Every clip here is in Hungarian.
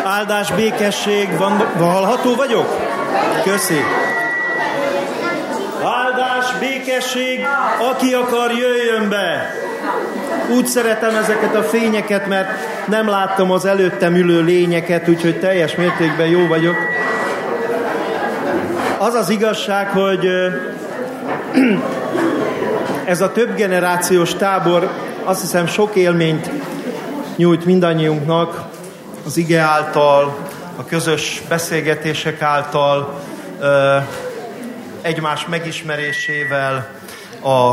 Áldás, békesség, van hallható vagyok? Köszi. Áldás, békesség, aki akar, jöjjön be. Úgy szeretem ezeket a fényeket, mert nem láttam az előttem ülő lényeket, úgyhogy teljes mértékben jó vagyok. Az az igazság, hogy ez a többgenerációs tábor azt hiszem sok élményt nyújt mindannyiunknak, az ige által, a közös beszélgetések által, egymás megismerésével, a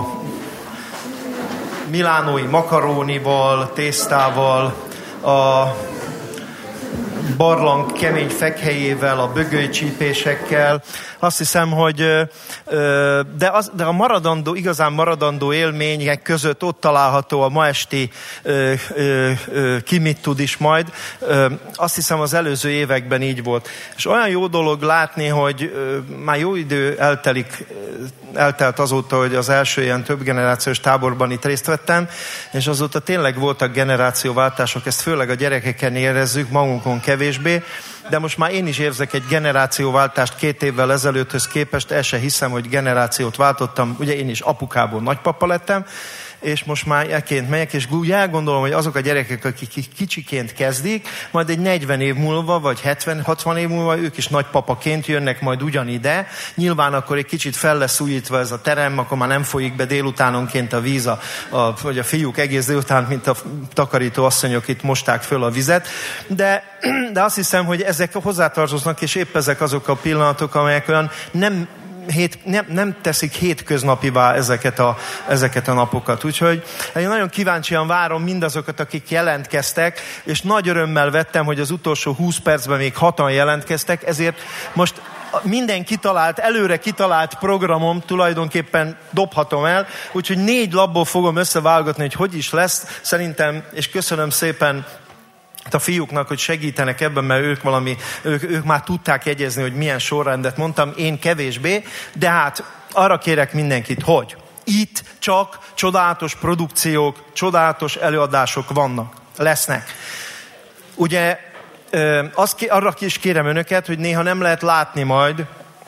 milánói makarónival, tésztával, a barlang kemény fekhelyével, a bögölycsípésekkel. Azt hiszem, hogy de a maradandó, igazán maradandó élmények között ott található a ma esti ki mit tud is majd. Azt hiszem, az előző években így volt. És olyan jó dolog látni, hogy már jó idő eltelt azóta, hogy az első ilyen többgenerációs táborban itt részt vettem, és azóta tényleg voltak generációváltások, ezt főleg a gyerekeken érezzük, magunkon kevésbé, de most már én is érzek egy generációváltást 2 évvel ezelőtthöz képest, el se hiszem, hogy generációt váltottam, ugye én is apukából nagypapa lettem, és most már ekként megyek, és úgy elgondolom, hogy azok a gyerekek, akik kicsiként kezdik, majd egy 40 év múlva, vagy 70-60 év múlva ők is nagypapaként jönnek majd ugyanide. Nyilván akkor egy kicsit fel lesz újítva ez a terem, akkor már nem folyik be délutánonként a víz, vagy a fiúk egész délután, mint a takarító asszonyok itt mosták föl a vizet. De azt hiszem, hogy ezek hozzátartoznak, és épp ezek azok a pillanatok, amelyek olyan nem teszik hétköznapivá ezeket a napokat. Úgyhogy én nagyon kíváncsian várom mindazokat, akik jelentkeztek, és nagy örömmel vettem, hogy az utolsó 20 percben még 6-an jelentkeztek, ezért most minden előre kitalált programom tulajdonképpen dobhatom el, úgyhogy 4 labból fogom összeválogatni, hogy is lesz. Szerintem, és köszönöm szépen a fiúknak, hogy segítenek ebben, mert ők már tudták jegyezni, hogy milyen sorrendet mondtam, én kevésbé, de hát arra kérek mindenkit, hogy itt csak csodálatos produkciók, csodálatos előadások lesznek. Ugye arra is kérem önöket, hogy néha nem lehet látni majd,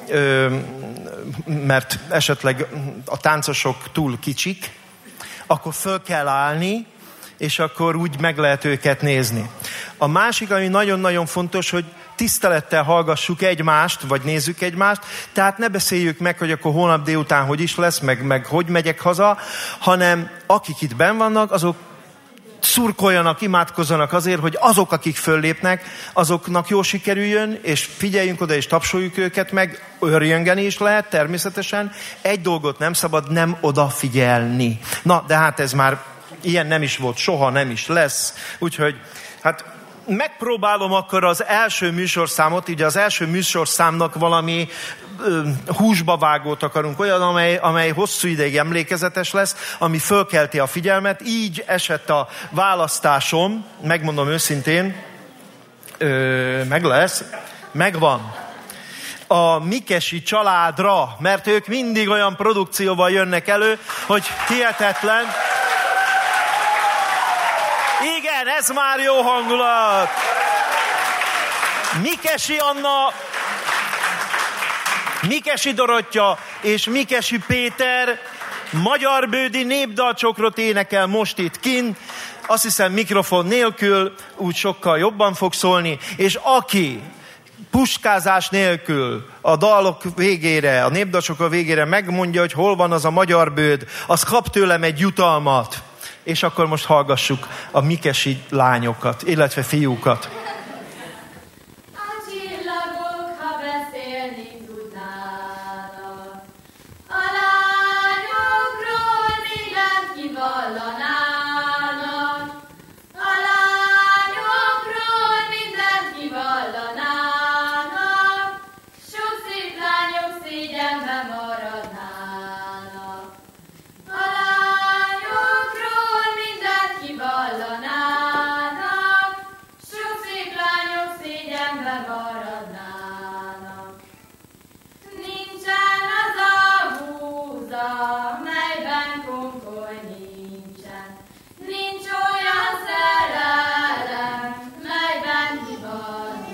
mert esetleg a táncosok túl kicsik, akkor föl kell állni, és akkor úgy meg lehet őket nézni. A másik, ami nagyon-nagyon fontos, hogy tisztelettel hallgassuk egymást, vagy nézzük egymást, tehát ne beszéljük meg, hogy akkor holnap délután hogy is lesz, meg hogy megyek haza, hanem akik itt benn vannak, azok szurkoljanak, imádkozzanak azért, hogy azok, akik föllépnek, azoknak jól sikerüljön, és figyeljünk oda, és tapsoljuk őket meg, örjöngeni is lehet, természetesen. Egy dolgot nem szabad, nem odafigyelni. Na, de hát ez már ilyen nem is volt, soha nem is lesz. Úgyhogy, hát megpróbálom akkor az első műsorszámot, ugye az első műsorszámnak valami húsba vágót akarunk, olyan, amely hosszú ideig emlékezetes lesz, ami fölkelti a figyelmet. Így esett a választásom, megmondom őszintén, megvan. A Mikesi családra, mert ők mindig olyan produkcióval jönnek elő, hogy hihetetlen. Igen, ez már jó hangulat. Mikesi Anna, Mikesi Dorottya és Mikesi Péter magyarbődi népdalcsokrot énekel most itt kint. Azt hiszem mikrofon nélkül, úgy sokkal jobban fog szólni. És aki puskázás nélkül a dalok végére, a népdalcsokra végére megmondja, hogy hol van az a magyarbőd, az kap tőlem egy jutalmat. És akkor most hallgassuk a mikesi lányokat, illetve fiúkat. Nincs olyan szerelem, melyben hiba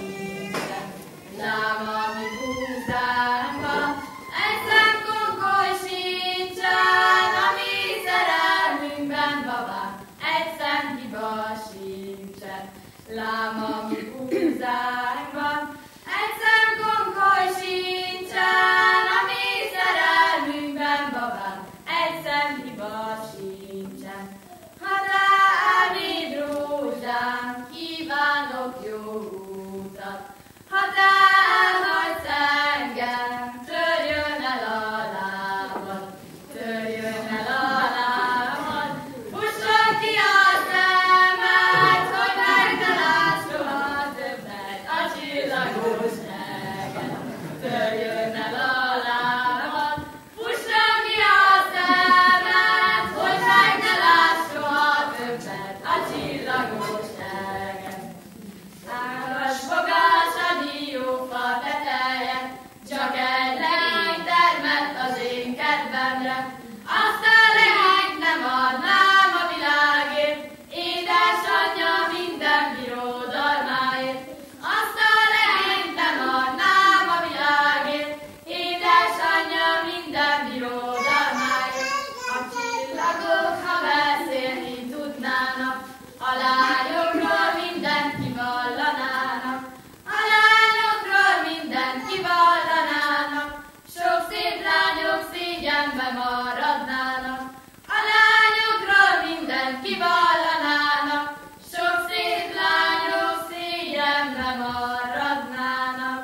ám, ami húzánkban. Egy szem konkoly sincsen, a mi szerelmünkben, babám, egy szem hiba sincsen. Ha rád rózsám, kívánok jó utat, ha te elhagysz engem, törjön el a lábad, törjön el a lábad. Fusson ki a szemed, hogy meg ne láss soha többet a csillagos neget, törjön el a lábad. Fusson ki a szemed, hogy meg ne láss soha többet a csillagos neget. Ágas fogás a diófa teteje, csak egy legény termett az én kedvemre. Azt a legényt nem adnám a világért, édesanyja minden birodalmáért. Azt a legényt nem adnám a világért, édesanyja minden birodalmáért. A csillagok, ha beszélni tudnának, a lányokról mindent kivallanának. A lányokról mindent kivallanának, sok szép lányok szégyenbe maradnának. A lányokról mindent kivallanának, sok szép lányok szégyenbe maradnának.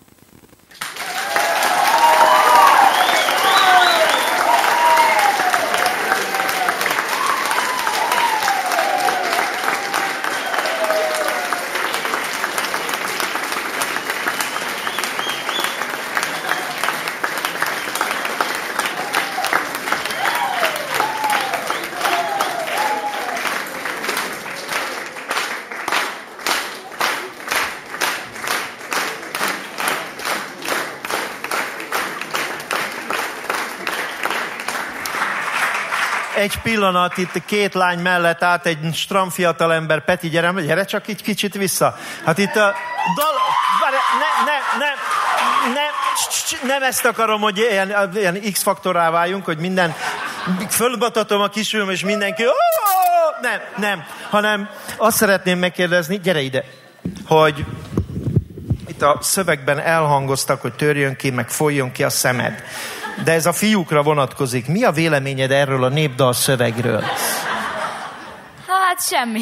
Egy pillanat, itt két lány mellett állt egy stram fiatalember. Peti, gyere csak így kicsit vissza. Hát itt a nem ezt akarom, hogy ilyen X-faktorrá váljunk, hogy minden, fölbatatom a kisülöm, és mindenki, nem, hanem azt szeretném megkérdezni, gyere ide, hogy itt a szövegben elhangoztak, hogy törjön ki, meg folyjon ki a szemed. De ez a fiúkra vonatkozik. Mi a véleményed erről a népdal szövegről? Hát semmi.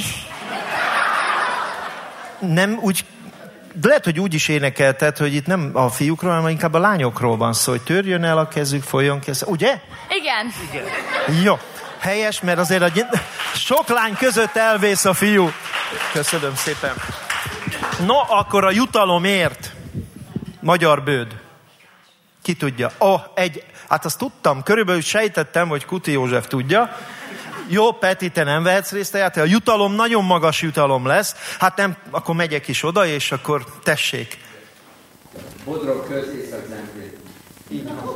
Nem úgy, lehet, hogy úgy is énekelted, hogy itt nem a fiúkról, hanem inkább a lányokról van szó, hogy törjön el a kezük, folyjon ki a szemed. Ugye? Igen. Jó. Helyes, mert azért sok lány között elvész a fiú. Köszönöm szépen. No, akkor a jutalomért. Magyar bőd. Ki tudja? Hát azt tudtam, körülbelül sejtettem, hogy Kuti József tudja. Jó, Peti, te nem vehetsz részt a játék. A jutalom nagyon magas jutalom lesz. Hát nem, akkor megyek is oda, és akkor tessék. Bodrog Észak-Zemplén. Így van.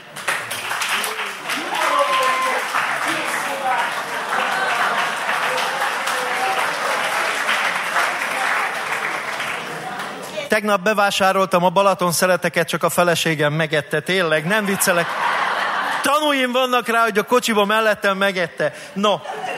Tegnap bevásároltam a Balaton szeleteket, csak a feleségem megette, tényleg, nem viccelek. Tanúim vannak rá, hogy a kocsiba mellettem megette. No,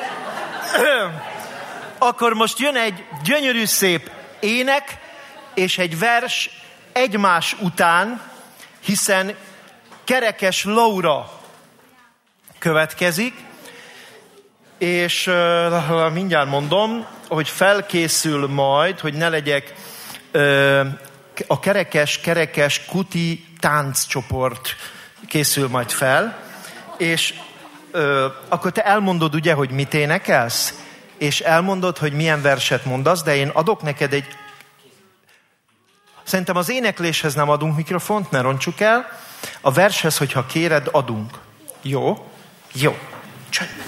akkor most jön egy gyönyörű szép ének, és egy vers egymás után, hiszen Kerekes Laura következik, és mindjárt mondom, hogy felkészül majd, hogy ne legyek a kerekes Kuti tánccsoport készül majd fel, és akkor te elmondod ugye, hogy mit énekelsz, és elmondod, hogy milyen verset mondasz, de én adok neked egy... Szerintem az énekléshez nem adunk mikrofont, ne roncsuk el. A vershez, hogyha kéred, adunk. Jó? Jó. Csönd.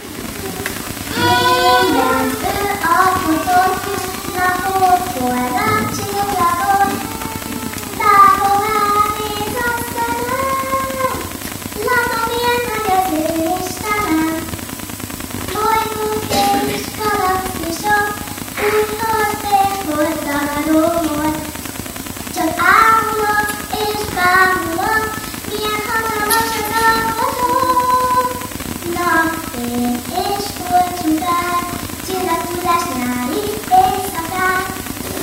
Csak ámulok és bámulok, milyen hatalmas az alkotó. Napfény és folytsugár, csillagtudás nyári éjszakán.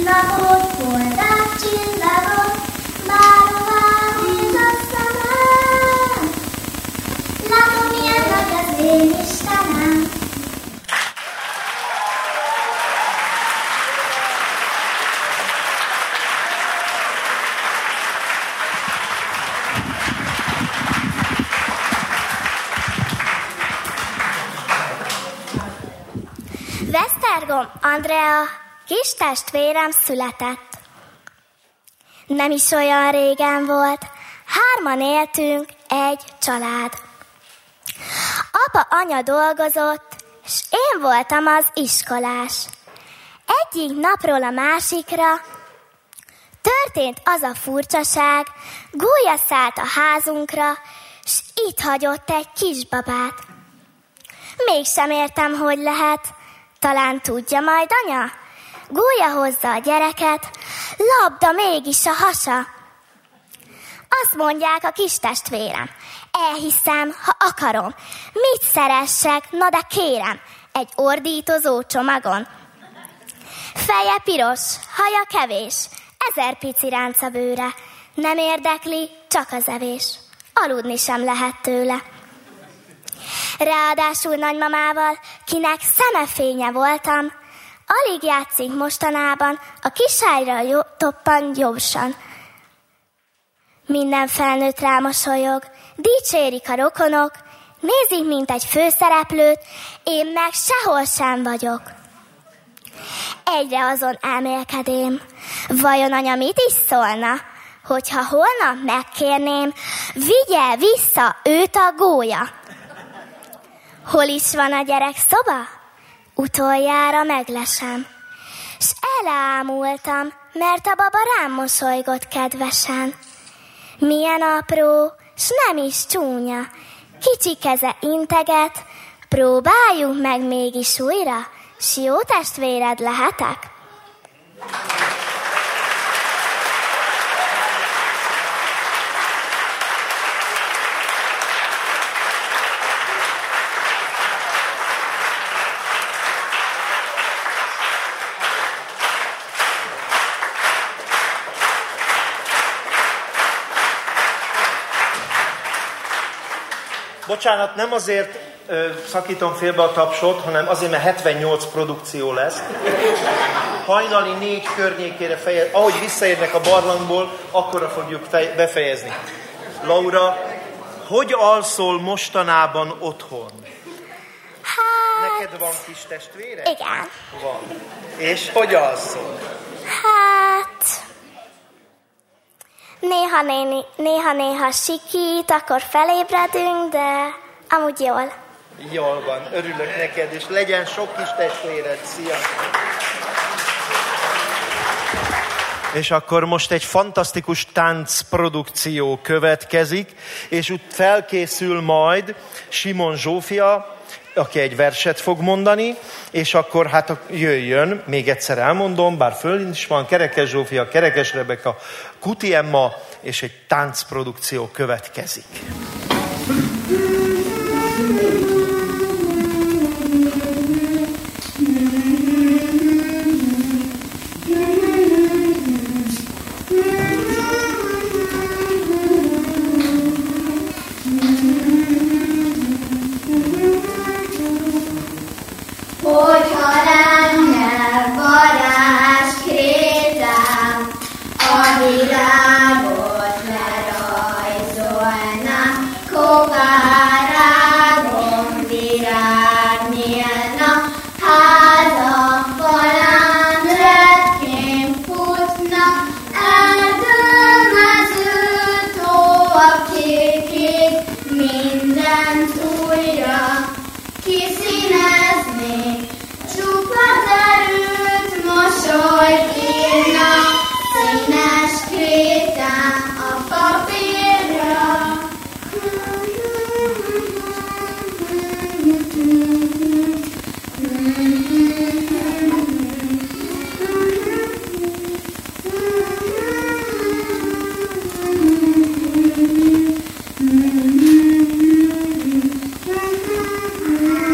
napot, holdát, csillagot, bárhová húz a szemem. Látom, milyen nagy az én Istenem. Vesztergom Andrea kis testvérem született. Nem is olyan régen volt, 3 éltünk egy család. Apa, anya dolgozott, s én voltam az iskolás. Egyik napról a másikra történt az a furcsaság, gólya szállt a házunkra, s itt hagyott egy kisbabát. Mégsem értem, hogy lehet. Talán tudja majd anya? Gólya hozza a gyereket, labda mégis a hasa. Azt mondják a kis testvérem, elhiszem, ha akarom. Mit szeressek, na de kérem, egy ordítozó csomagon. Feje piros, haja kevés, 1000 pici ránca bőre. Nem érdekli, csak az evés. Aludni sem lehet tőle. Ráadásul nagymamával, kinek szemefénye voltam, alig játszik mostanában, a kisályra toppan gyorsan. Minden felnőtt rámosolyog, dicsérik a rokonok, nézik, mint egy főszereplőt, én meg sehol sem vagyok. Egyre azon elmélkedém, vajon anya mit is szólna, hogyha holnap megkérném, vigye vissza őt a gólya. Hol is van a gyerek szoba? Utoljára meglesem. S elámultam, mert a baba rám mosolygott kedvesen. Milyen apró, s nem is csúnya, kicsi keze integet, próbáljuk meg mégis újra, s jó testvéred lehetek? Bocsánat, nem azért szakítom félbe a tapsot, hanem azért, mert 78 produkció lesz. Hajnali 4 környékére ahogy visszaérnek a barlangból, akkorra fogjuk befejezni. Laura, hogy alszol mostanában otthon? Hát... Neked van kis testvére? Igen. Van. És hogy alszol? Hát... Néha-néha sikít, akkor felébredünk, de amúgy jól. Jól van, örülök neked, és legyen sok kis testvéred. Szia! És akkor most egy fantasztikus táncprodukció következik, és úgy felkészül majd Simon Zsófia, aki egy verset fog mondani, és akkor hát jöjjön, még egyszer elmondom, bár föl is van, Kerekes Zsófia, Kerekes Rebeka, Kuti Emma, és egy táncprodukció következik. Hogyha lenne varázskrétám, a világot lerajzolna, kovárágon virág nyílna, házak falán retkén futna, erdőmező tó a kékét, mindent újra kiszíneznék, csupa derült mosoly írna, színes krétán a papírra.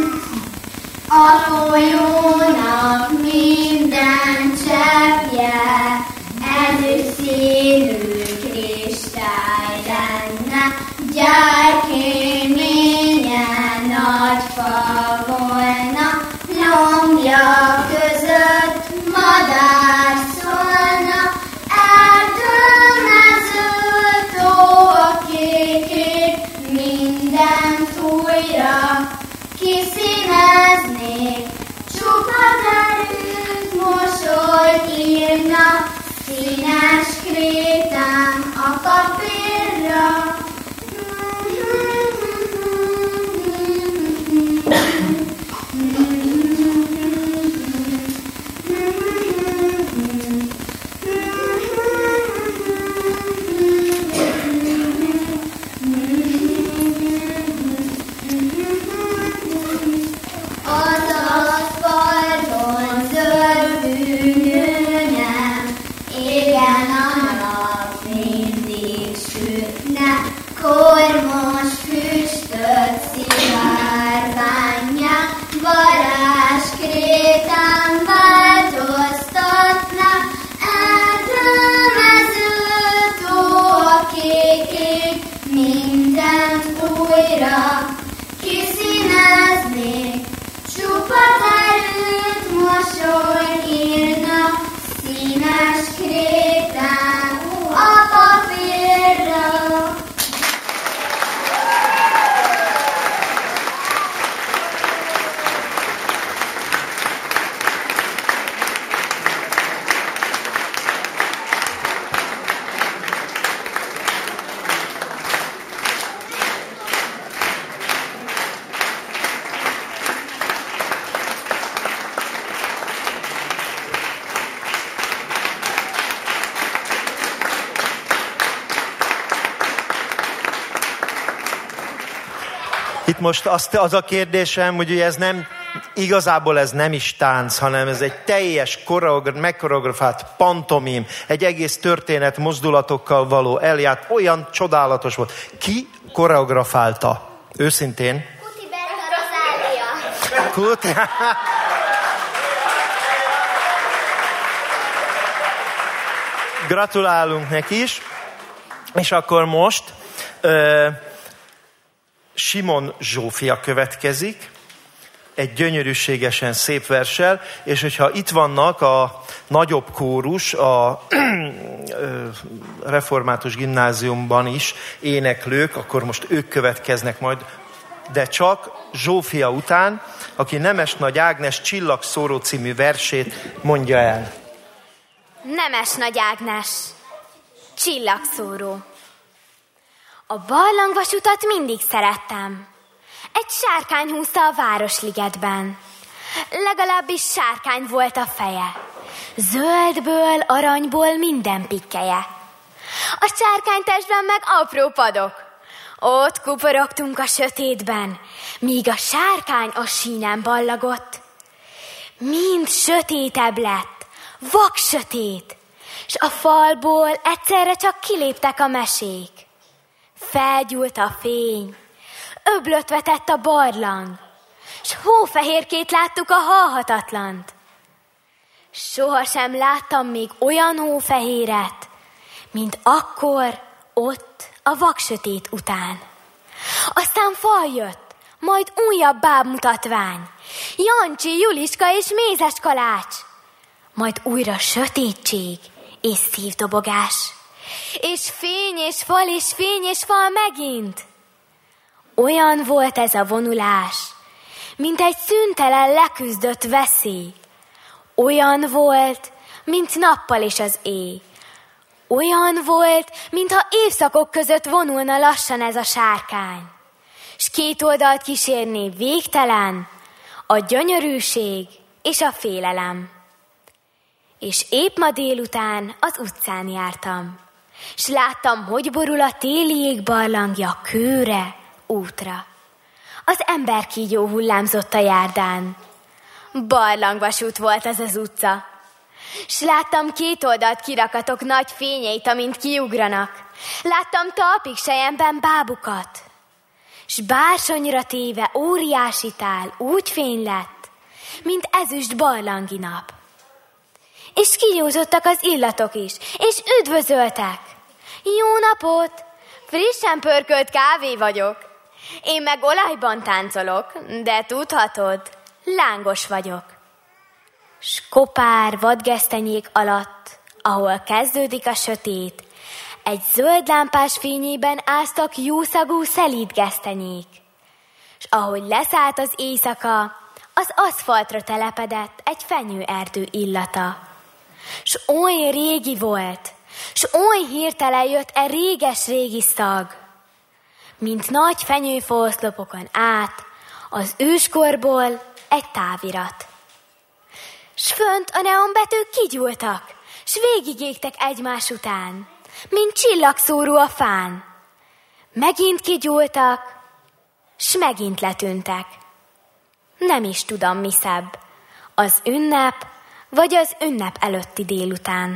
A folyónak minden cseppje mindent újra kiszíneznék, csupa derűt mosolyt írna, színes krétám a papírra. Kormos füstöt szivárványja, varázskrétán változtatna, erdőmező tó a kékét, mindent újra kiszíneznék, csupa derűt mosolyt írna, színes krétán a papírra. Itt most az a kérdésem, hogy ez nem, igazából ez nem is tánc, hanem ez egy teljes megkoreografált pantomim, egy egész történet mozdulatokkal való elját, olyan csodálatos volt. Ki koreografálta? Őszintén? Kuti Berta Rozália. Kuti? Gratulálunk neki is. És akkor most Simon Zsófia következik, egy gyönyörűségesen szép verssel, és hogyha itt vannak a nagyobb kórus, a református gimnáziumban is éneklők, akkor most ők következnek majd, de csak Zsófia után, aki Nemes Nagy Ágnes Csillagszóró című versét mondja el. Nemes Nagy Ágnes, Csillagszóró. A barlangvasutat mindig szerettem. Egy sárkány húzta a Városligetben. Legalábbis sárkány volt a feje. Zöldből, aranyból minden pikkelye. A sárkánytestben meg apró padok. Ott kuporogtunk a sötétben, míg a sárkány a sínen ballagott. Mind sötétebb lett, vaksötét, s a falból egyszerre csak kiléptek a mesék. Felgyúlt a fény, öblöt vetett a barlang, s hófehérkét láttuk a halhatatlant. Sohasem láttam még olyan hófehéret, mint akkor ott a vaksötét után. Aztán fal jött, majd újabb bábmutatvány, Jancsi, Juliska és Mézes kalács, majd újra sötétség és szívdobogás. És fény és fal megint. Olyan volt ez a vonulás, mint egy szüntelen leküzdött veszély. Olyan volt, mint nappal és az éj. Olyan volt, mintha évszakok között vonulna lassan ez a sárkány. S két oldalt kísérné végtelen a gyönyörűség és a félelem. És épp ma délután az utcán jártam, s láttam, hogy borul a téli jég barlangja kőre, útra. Az emberkígyó hullámzott a járdán. Barlangvasút volt az az utca. S láttam két oldalt kirakatok nagy fényeit, amint kiugranak. Láttam talpig selyemben bábukat. S bársonyra téve óriási tál úgy fény lett, mint ezüst barlangi nap. És kinyújtottak az illatok is, és üdvözöltek. Jó napot! Frissen pörkölt kávé vagyok. Én meg olajban táncolok, de tudhatod, lángos vagyok. S kopár vadgesztenyék alatt, ahol kezdődik a sötét, Egy zöld lámpás fényében áztak jószagú szelíd gesztenyék, s ahogy leszállt az éjszaka, az aszfaltra telepedett egy fenyőerdő illata. S oly régi volt, s oly hirtelen jött réges-régi szag, mint nagy fenyőfoszlopokon át, az őskorból egy távirat. S fönt a neonbetűk kigyúltak, s végigégtek egymás után, mint csillagszóró a fán. Megint kigyúltak, s megint letűntek. Nem is tudom, mi szebb, az ünnep, vagy az ünnep előtti délután.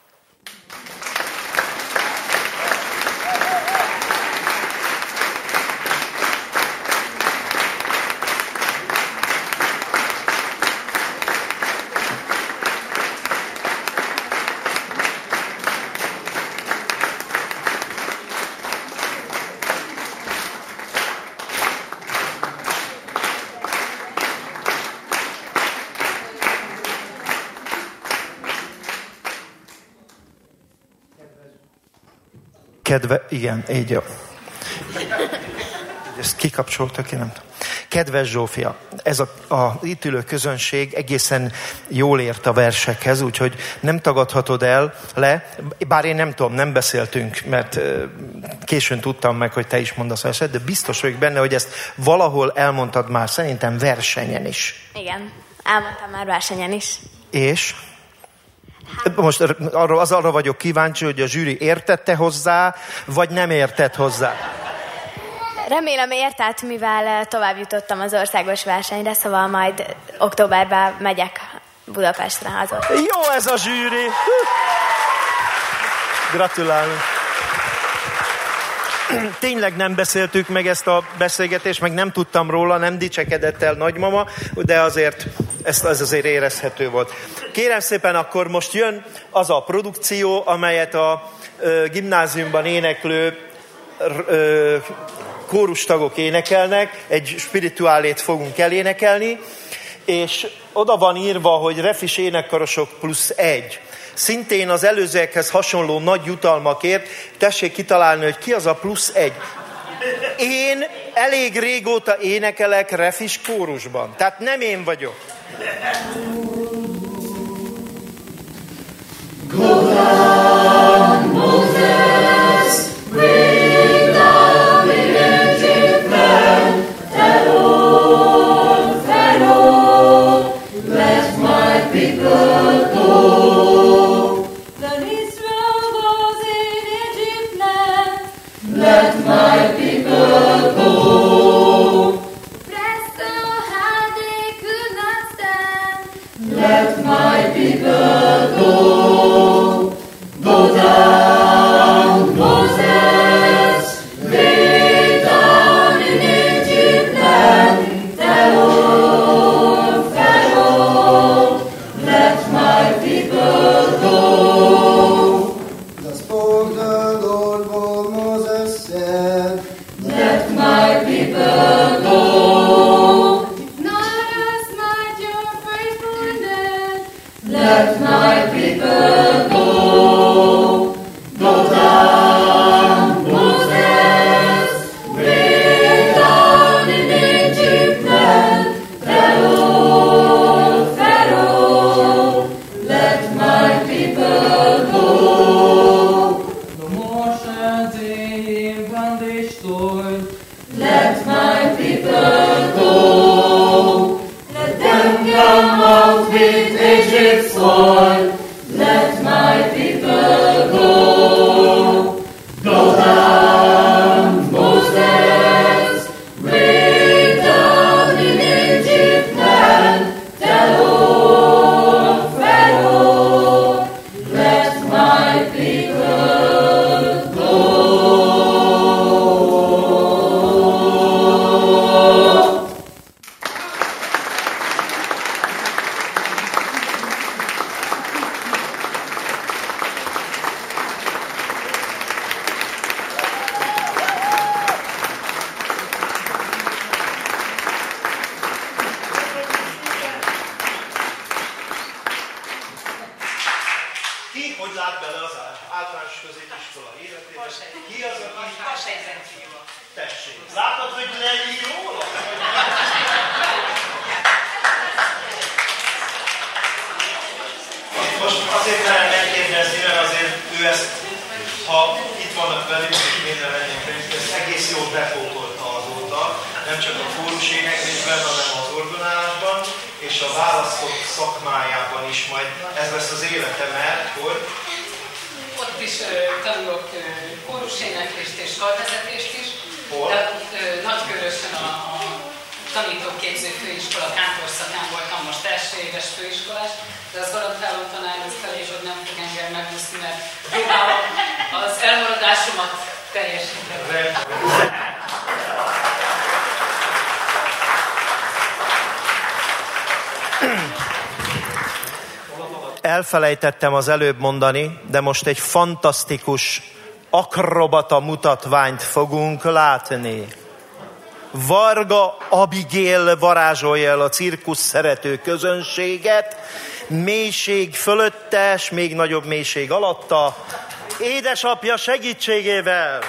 Igen, így jó. Ezt kikapcsoltak, én nem tudom. Kedves Zsófia, ez a itt ülő közönség egészen jól ért a versekhez, úgyhogy nem tagadhatod el bár én nem tudom, nem beszéltünk, mert későn tudtam meg, hogy te is mondasz verset, de biztos vagyok benne, hogy ezt valahol elmondtad már, szerintem versenyen is. Igen, elmondtam már versenyen is. És? Most arra vagyok kíváncsi, hogy a zsűri értette hozzá, vagy nem értett hozzá. Remélem értett, mivel tovább jutottam az országos versenyre, szóval majd októberben megyek Budapestre haza. Jó ez a zsűri! Gratulálunk! Tényleg nem beszéltük meg ezt a beszélgetést, meg nem tudtam róla, nem dicsekedett el nagymama, de azért ez azért érezhető volt. Kérem szépen, akkor most jön az a produkció, amelyet a gimnáziumban éneklő kórustagok énekelnek, egy spirituálét fogunk elénekelni, és oda van írva, hogy refis énekkarosok +1. Szintén az előzőekhez hasonló nagy jutalmakért tessék kitalálni, hogy ki az a +1. Én elég régóta énekelek refis kórusban, tehát nem én vagyok. Go down, Moses, bring down the Egypt land, Pharaoh, let my people go. Then Israel was in Egypt land, let my people go. pressed so hard they could not stand, Let my people go. Go down, Moses, lay down in Egypt land, Pharaoh, let my people go. Thus spoke the Lord while Moses said, Let my people go. not as might your faithful dead. Let my people go. Go down, Moses, bring down in Egypt land, Pharaoh, let my people go. No more shall they in bondage toil. Let my people go. Let them come out with Egypt's soil. Let my people go. Go down, Moses, bring down in Egypt land, Pharaoh, let my people go. leír róla? Most azért merem megkérdezni, mert azért ő ezt, ha itt vannak velünk, minden lennénk velünk, ezt egész jól befótolta azóta, nem csak a kórus éneklésben, hanem az orgonálásban, és a választott szakmájában is majd ez lesz az élete, mert hogy ott is tanulok kóruséneklést és karvezetést is, de Nagykörösen a tanítóképző főiskola kántorszakán voltam most első éves főiskolás, de azt garantálom tanárhoz felé, hogy nem fog engem megúszni, mert próbálom az elmaradásomat teljesíteni. Elfelejtettem az előbb mondani, de most egy fantasztikus akrobata mutatványt fogunk látni. Varga Abigail varázsolja el a cirkusz szerető közönséget, mélység fölötte, és még nagyobb mélység alatta, édesapja segítségével.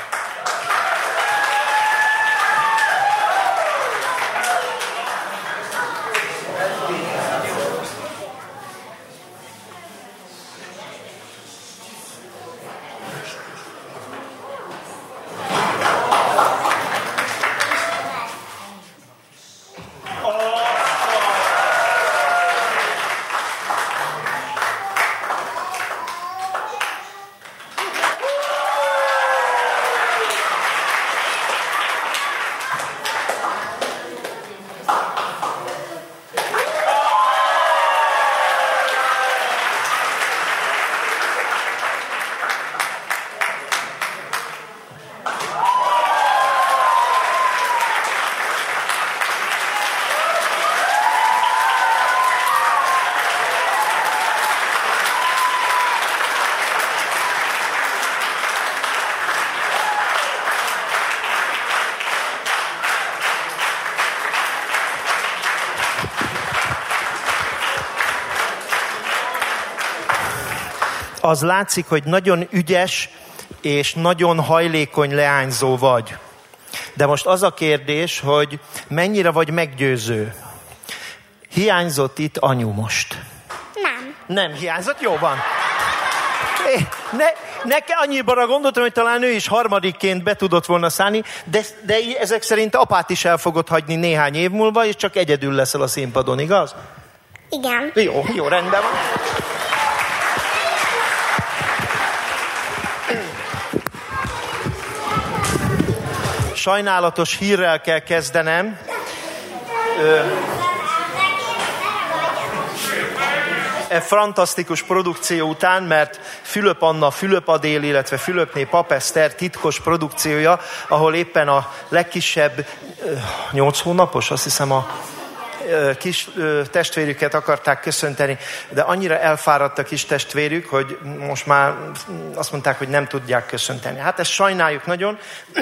Az látszik, hogy nagyon ügyes és nagyon hajlékony leányzó vagy. De most az a kérdés, hogy mennyire vagy meggyőző. Hiányzott itt anyu most? Nem hiányzott? Jó van. Annyiban gondoltam, hogy talán ő is harmadikként be tudott volna szállni, de ezek szerint apát is el fogod hagyni néhány év múlva, és csak egyedül leszel a színpadon, igaz? Igen. Jó, rendben van. Sajnálatos hírrel kell kezdenem. Fantasztikus produkció után, mert Fülöp Anna, Fülöp Adél, illetve Fülöpné Pap Eszter titkos produkciója, ahol éppen a legkisebb 8 hónapos, azt hiszem a kis testvérüket akarták köszönteni, de annyira elfáradt a kis testvérük, hogy most már azt mondták, hogy nem tudják köszönteni. Hát ezt sajnáljuk nagyon.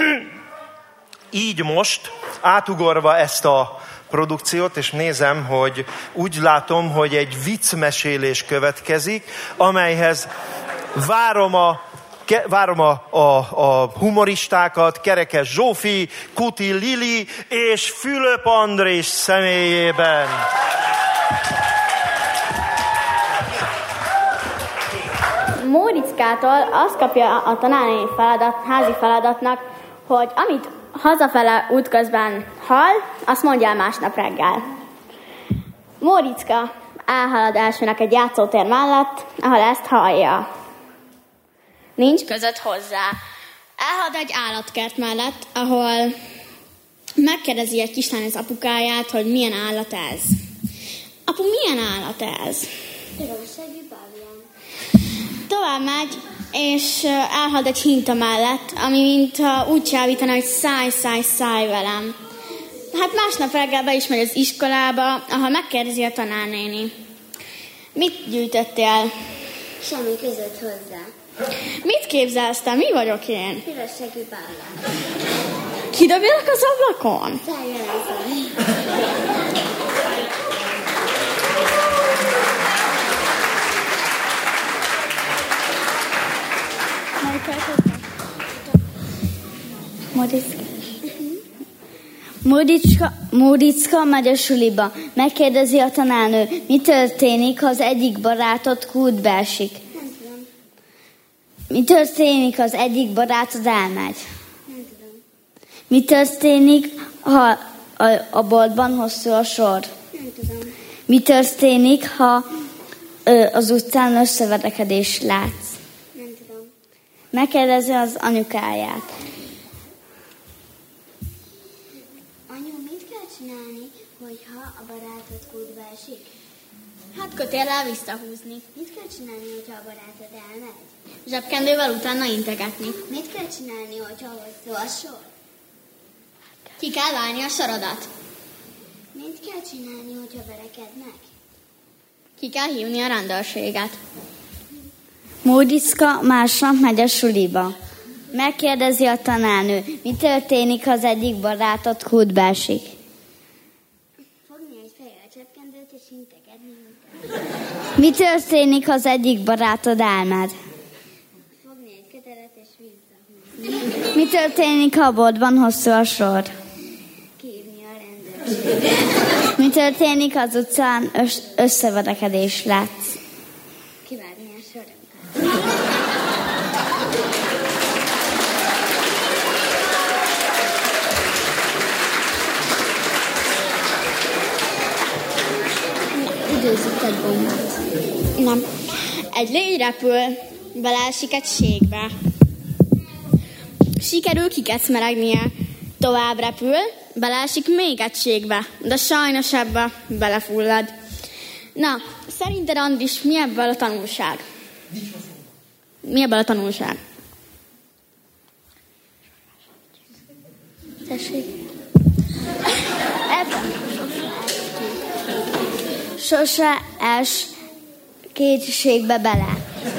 Így most, átugorva ezt a produkciót, és nézem, hogy úgy látom, hogy egy viccmesélés következik, amelyhez várom a humoristákat, Kerekes Zsófi, Kuti Lili és Fülöp Andrés személyében. Móriczkától azt kapja a tanárnéni házi feladatnak, hogy amit hazafele útközben hall, azt mondja el másnap reggel. Móriczka elhalad elsőnek egy játszótér mellett, ahol ezt hallja. Nincs között hozzá. Elhalad egy állatkert mellett, ahol megkérdezi egy kislány az apukáját, hogy milyen állat ez. Apu, milyen állat ez? Piros-segű bavian. Tovább megy, és elhalad egy hinta mellett, ami mintha úgy csábítana, hogy szállj velem. Hát másnap reggel be is megy az iskolába, ahol megkérdezi a tanárnéni. Mit gyűjtöttél? Semmi között hozzá. Mit képzelsz te? Mi vagyok én? Piros-segű bavian. Kidobjalak az ablakon? Módicka megy a suliba. Megkérdezi a tanárnő, mi történik, ha az egyik barátod kútbe esik. Nem tudom. Mi történik, ha az egyik barátod elmegy? Nem tudom. Mi történik, ha a boltban hosszú a sor? Nem tudom. Mi történik, ha az utcán összeverekedést látsz? Nem tudom. Megkérdezi az anyukáját. Anyu, mit kell csinálni, hogyha a barátod kútba esik? Hát kötéllel visszahúzni. Mit kell csinálni, hogyha a barátod elmegy? Zsebkendővel utána integetni. Mit kell csinálni, hogyha hosszú a sor? Ki kell válni a sorodat. Mit kell csinálni, hogyha verekednek? Ki kell hívni a rendőrséget. Módicka másnap megy a suliba. Megkérdezi a tanárnő, mi történik, ha az egyik barátod kútbe esik. Fogni egy fehér zsebkendőt és integetni. Mi történik, ha az egyik barátod elmegy? Fogni egy kötelet és visszahúzni. Mi történik, ha a boltban hosszú a sor? Kihívni a rendőrséget. Mi történik, ha az utcán összeverekedést látsz? Kivárni a sorunkat. Időzzük egy bombát. Nem. Egy légy repül, beleesik egy ségbe. Sikerül kikecmeregnie. Tovább repül, beleesik még egy ségbe, de sajnos ebbe belefullad. Na, szerinted, Andris, mi ebből a tanulság? Mi ebből a tanulság? Tessék. Sose es kétségbe bele.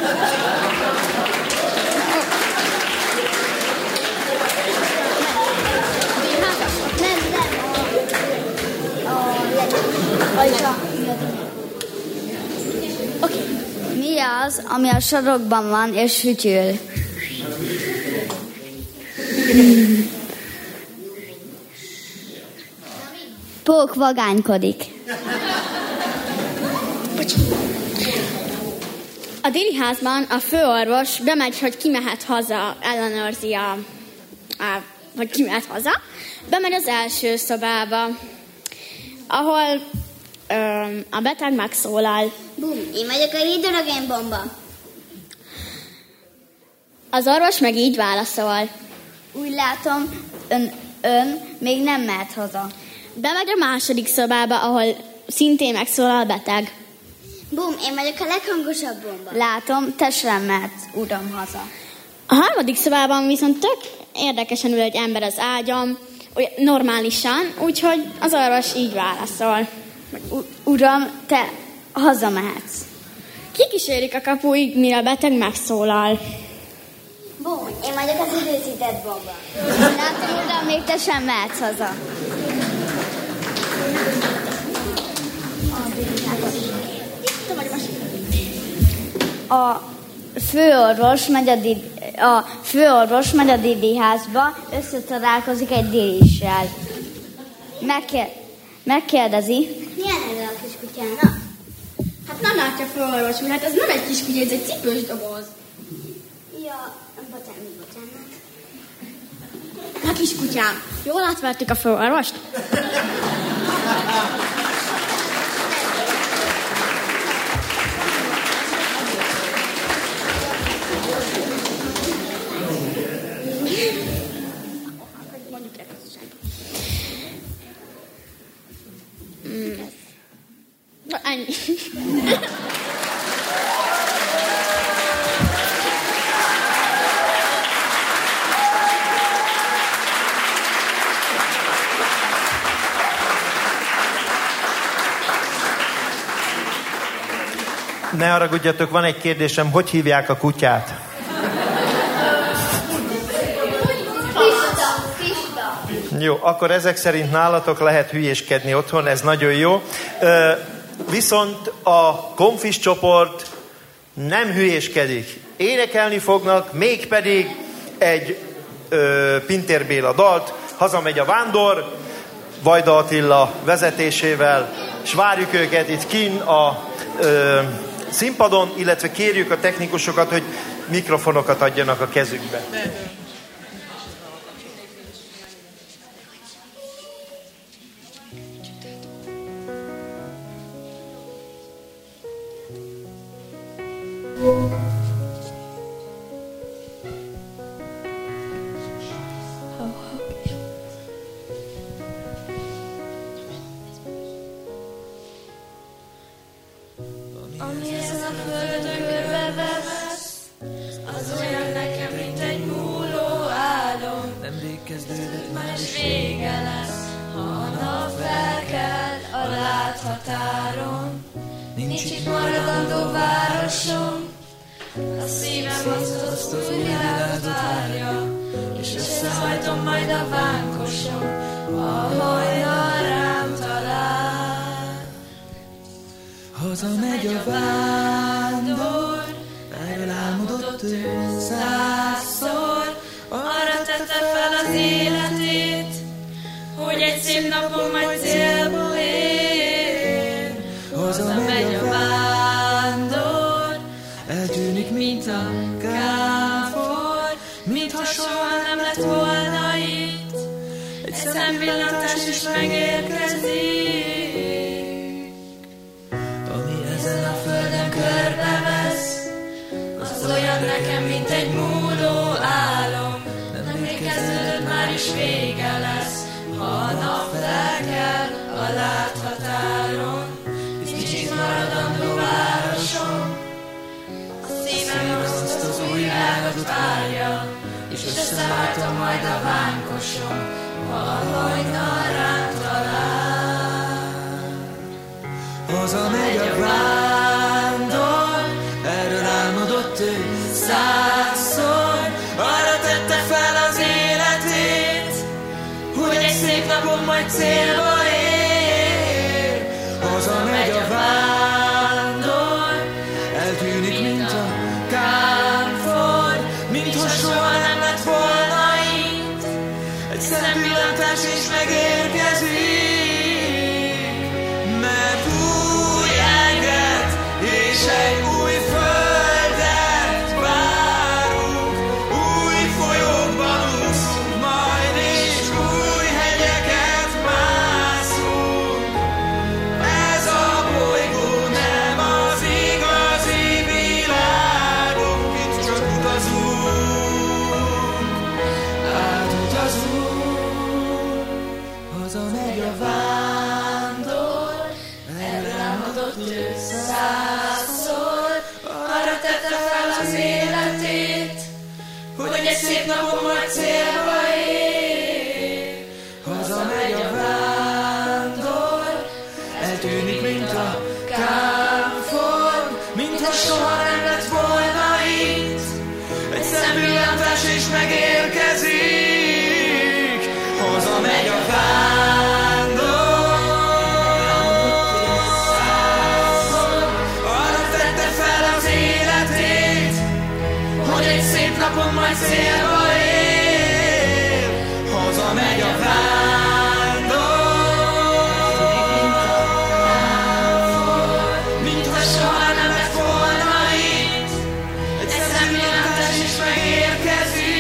Oké. Mi az, ami a sarokban van és fütyül? Pók vagánykodik. A déli házban a főorvos bemegy, hogy ki mehet haza, ellenőrzi hogy ki mehet haza. Bemegy az első szobába, ahol a beteg megszólal. Bum, én vagyok a hidrogénbomba. Az orvos meg így válaszol. Úgy látom, ön még nem mehet haza. Bemegy a második szobába, ahol szintén megszólal a beteg. Bum, én vagyok a leghangosabb bomba. Látom, te sem mehetsz, uram, haza. A harmadik szobában viszont tök érdekesen ül egy ember az ágyam, normálisan, úgyhogy az orvos így válaszol. Uram, te hazamehetsz. Kikísérik a kapuig, mire a beteg megszólal. Bum, én vagyok az időzített bomba. Látom, uram, még te sem mehetsz haza. A főorvos megy a dili-házba, összetalálkozik egy dilissel. Megkérdezi. Milyen neve a kiskutyának? Hát nem látja főorvos, mert ez nem egy kiskutya, ez egy cipős doboz. Ja, bocsánat. Na kiskutyám, jól átvertük a főorvost? Ennyi. Ne haragudjatok, van egy kérdésem, hogy hívják a kutyát? Jó, akkor ezek szerint nálatok lehet hülyéskedni otthon, ez nagyon jó. Viszont a konfis csoport nem hülyéskedik. Énekelni fognak, mégpedig egy Pintér Béla dalt, Hazamegy a vándor, Vajda Attila vezetésével, és várjuk őket itt kinn a színpadon, illetve kérjük a technikusokat, hogy mikrofonokat adjanak a kezükbe. Hazamegy a vándor, erről álmodott ő százszor, arra tette fel az életét, hogy egy szép napon majd célba ér. Hazamegy a vándor, eltűnik, mint a kámfor, mintha soha nem lett volna itt, egy szempillantás is megérkezik. Ezen a földön körbevesz, az olyan nekem, mint egy múló álom. Nem még kezdődött, már is vége lesz, ha a nap felkel a láthatáron. Kicsit maradandó városom, a szívem azt az új világot várja, és összeváltom majd a vánkosom, ha a hajnal rám talál. Hazamegy a vándor, erről álmodott ő százszor, arra tette fel az életét, hogy egy szép napon majd célba ér. Hazamegy a vándor, eltűnik, mint a kámfor, mintha soha nem lett volna itt, egy szempillantás is megérkezik. És egy új földet várunk, új folyókban úszunk majd, és új hegyeket mászunk. Ez a bolygó nem az igazi világunk, itt csak utazunk, átutazunk. Hazamegy a vándor, elrámodott ő százszor, arra tette fel az életét, hogy egy szép napon majd célba ér. Hazamegy a vándor, eltűnik, mint a kámfor, mintha soha nem lett volna itt, egy szempillantás is megérkezik. Hazamegy a vándor, hogy egy szép napon majd célba ér. Hazamegy a vándor, mintha soha nem lett volna itt, egy szempillantás is megérkezik.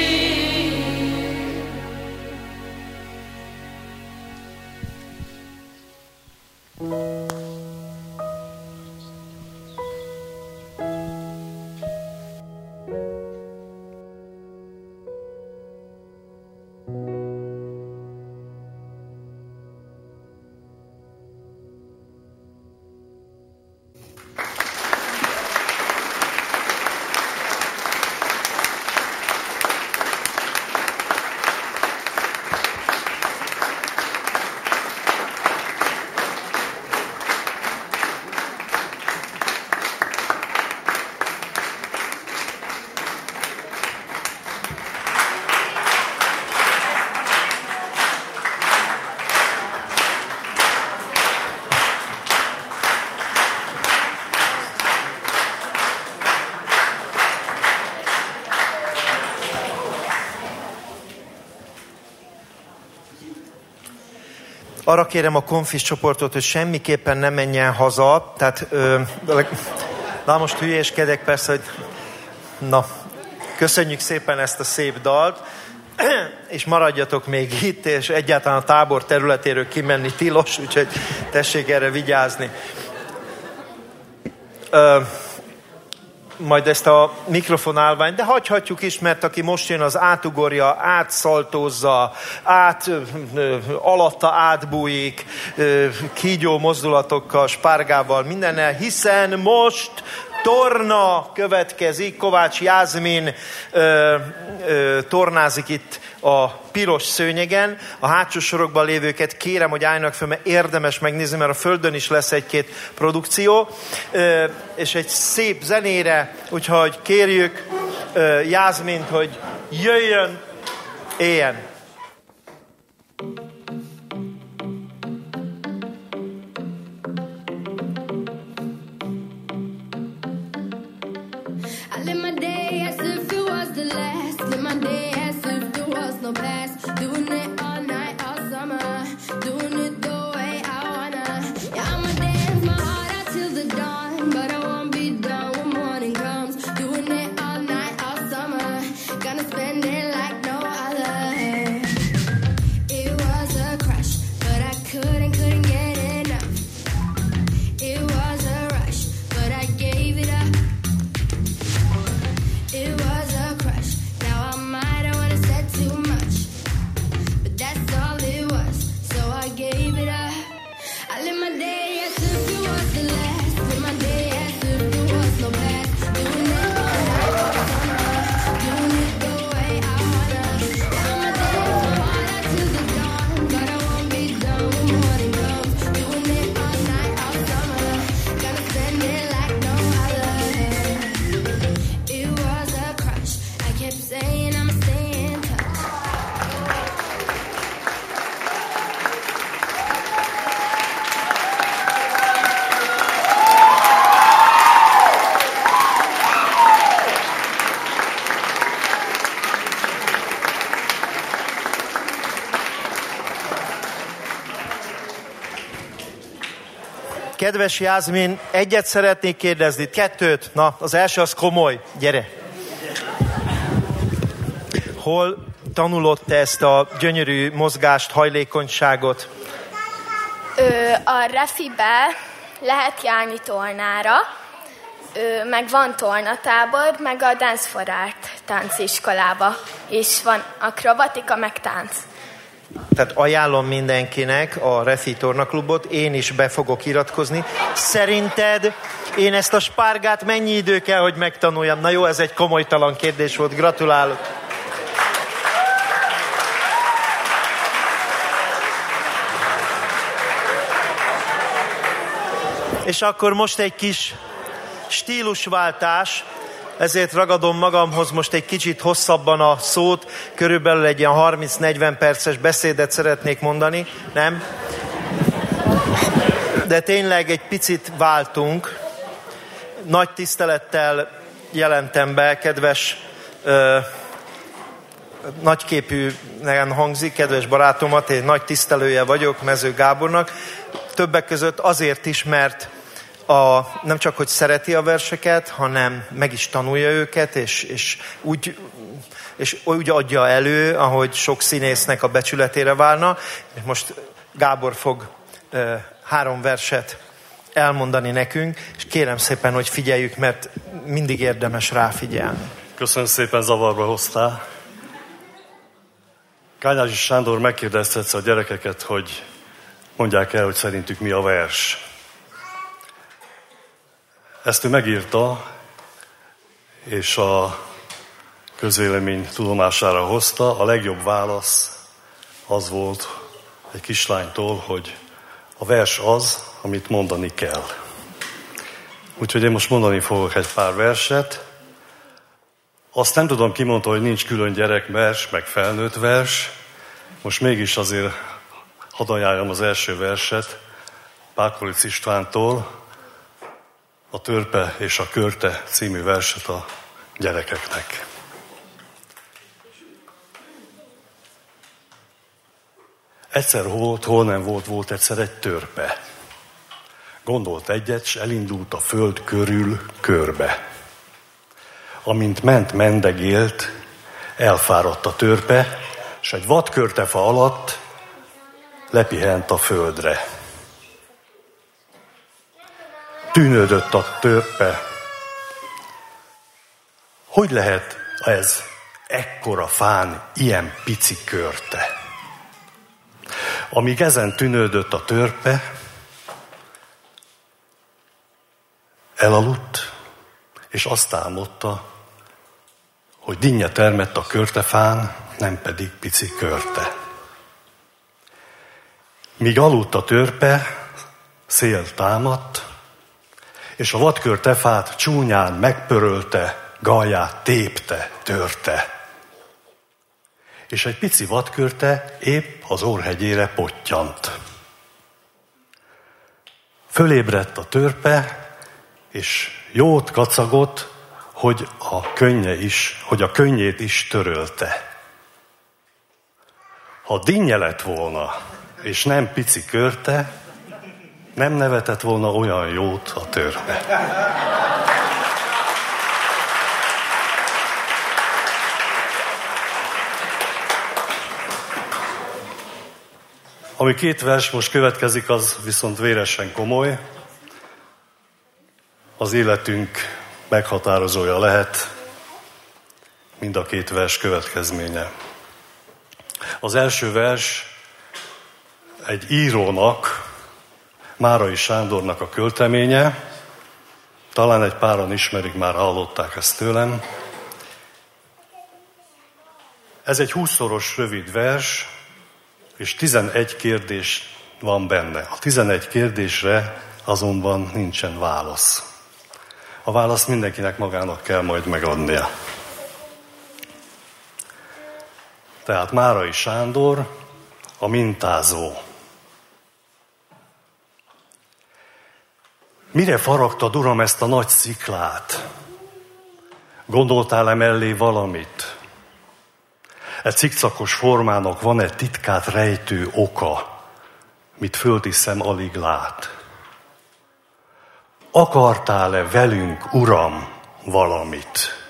arra kérem a konfis csoportot, hogy semmiképpen ne menjen haza, tehát na most hülyéskedek persze, hogy na, köszönjük szépen ezt a szép dalt, és maradjatok még itt, és egyáltalán a tábor területéről kimenni tilos, úgyhogy tessék erre vigyázni. Majd ezt a mikrofonálványt, de hagyhatjuk is, mert aki most jön, az átugorja, átszaltózza, alatta átbújik, kígyó mozdulatokkal, spárgával, mindennel, hiszen most torna következik, Kovács Jászmin tornázik itt a piros szőnyegen. A hátsó sorokban lévőket kérem, hogy álljanak fel, mert érdemes megnézni, mert a földön is lesz egy-két produkció, és egy szép zenére, úgyhogy kérjük Jászmint, hogy jöjjön, éljen. I live my day as if it was the last. Live my day as if there was no past. Doing it all night, all summer. Doing it the way I wanna. Yeah, I'ma dance my heart out till the dawn. But I won't be done when morning comes. Doing it all night, all summer. Gonna spend it like no other. It was a crush, but I couldn't get enough. It was a rush, but I gave it up. It was a crush. Now I might have wanna said too much, but that's all it was. So I gave it up. I live my day as if it was the last. Live my day as if there was no past. Doing it all night, all summer. Doing it the way I wanna. Now my day is my heart out till the dawn, but I won't be done when morning comes. Doing it all night, all summer. Gonna spend it like no other. It was a crush. I kept saying I'ma stay in touch. Kedves Jászmin, egyet szeretnék kérdezni, kettőt. Na, az első az komoly. Gyere! Hol tanulod te ezt a gyönyörű mozgást, hajlékonyságot? A refibe lehet járni tornára, meg van tornatábor, meg a Dance for Art tánciskolába, és van akrobatika, meg tánc. Tehát ajánlom mindenkinek a Refi Tornaklubot, én is be fogok iratkozni. Szerinted én ezt a spárgát mennyi idő kell, hogy megtanuljam? Na jó, ez egy komolytalan kérdés volt, gratulálok. És akkor most egy kis stílusváltás, ezért ragadom magamhoz most egy kicsit hosszabban a szót, körülbelül egy ilyen 30-40 perces beszédet szeretnék mondani, nem? De tényleg egy picit váltunk. Nagy tisztelettel jelentem be, kedves, nagyképűen hangzik, kedves barátomat, én nagy tisztelője vagyok Mező Gábornak. Többek között azért is, mert nem csak, hogy szereti a verseket, hanem meg is tanulja őket, és úgy adja elő, ahogy sok színésznek a becsületére válna. És most Gábor fog 3 verset elmondani nekünk, és kérem szépen, hogy figyeljük, mert mindig érdemes ráfigyelni. Köszönöm szépen, zavarba hoztál. Kányási Sándor megkérdezte egyszer a gyerekeket, hogy mondják el, hogy szerintük mi a vers. Ezt ő megírta, és a közvélemény tudomására hozta. A legjobb válasz az volt egy kislánytól, hogy a vers az, amit mondani kell. Úgyhogy én most mondani fogok egy pár verset. Azt nem tudom, ki mondta, hogy nincs külön gyerekvers, meg felnőtt vers. Most mégis azért hadd ajánljam az első verset Pákolic Istvántól, a Törpe és a Körte című verset a gyerekeknek. Egyszer volt, hol nem volt, volt egyszer egy törpe. Gondolt egyet, s elindult a föld körül körbe. Amint ment, mendegélt, elfáradt a törpe, s egy vadkörtefa alatt lepihent a földre. Tűnődött a törpe. Hogy lehet ez ekkora fán ilyen pici körte? Amíg ezen tűnődött a törpe, elaludt, és azt álmodta, hogy dinnye termett a körtefán, nem pedig pici körte. Míg aludt a törpe, szél támadt, és a vadkörtefát csúnyán megpörölte, gallját tépte, törte. És egy pici vadkörte épp az orrhegyére pottyant. Fölébredt a törpe, és jót kacagott, hogy a könnyét is törölte. Ha dinnye lett volna, és nem pici körte, nem nevetett volna olyan jót a törpe. Ami két vers most következik, az viszont véresen komoly. Az életünk meghatározója lehet mind a két vers következménye. Az első vers egy írónak, Márai Sándornak a költeménye. Talán egy páran ismerik, már hallották ezt tőlem. Ez egy 20-szoros rövid vers, és 11 kérdés van benne. A 11 kérdésre azonban nincsen válasz. A választ mindenkinek magának kell majd megadnia. Tehát Márai Sándor, a mintázó. Mire faragtad, Uram, ezt a nagy sziklát? Gondoltál-e mellé valamit? E cikcakos formának van-e titkát rejtő oka, mit földi szem alig lát? Akartál-e velünk, Uram, valamit?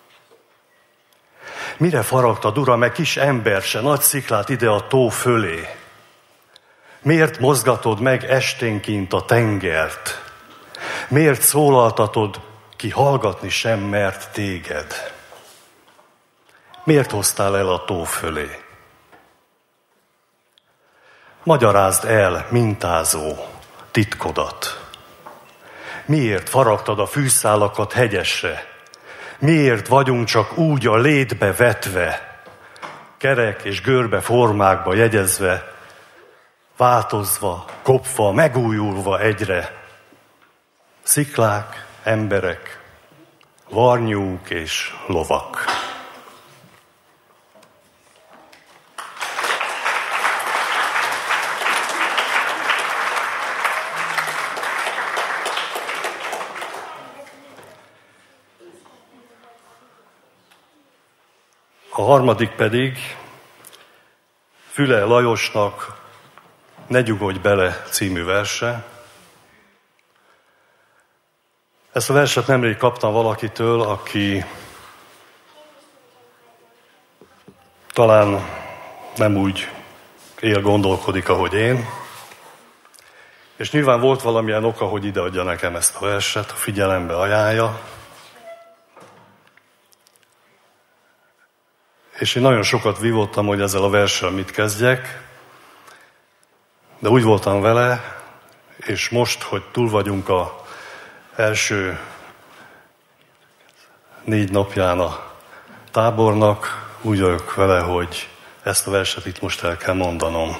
Mire faragtad, Uram, e kis emberse, nagy sziklát ide a tó fölé? Miért mozgatod meg esténként a tengert? Miért szólaltatod, ki hallgatni sem mert téged? Miért hoztál el a tó fölé? Magyarázd el, mintázó, titkodat. Miért faragtad a fűszálakat hegyesre? Miért vagyunk csak úgy a létbe vetve, kerek és görbe formákba jegyezve, változva, kopva, megújulva egyre? Sziklák, emberek, varnyúk és lovak. A harmadik pedig Füle Lajosnak Ne nyugodj bele című verse. Ezt a verset nemrég kaptam valakitől, aki talán nem úgy él, gondolkodik, ahogy én. És nyilván volt valamilyen oka, hogy ideadja nekem ezt a verset, a figyelembe ajánlja. És én nagyon sokat vívottam, hogy ezzel a verssel mit kezdjek, de úgy voltam vele, és most, hogy túl vagyunk az első 4 napján a tábornak, úgy vagyok vele, hogy ezt a verset itt most el kell mondanom.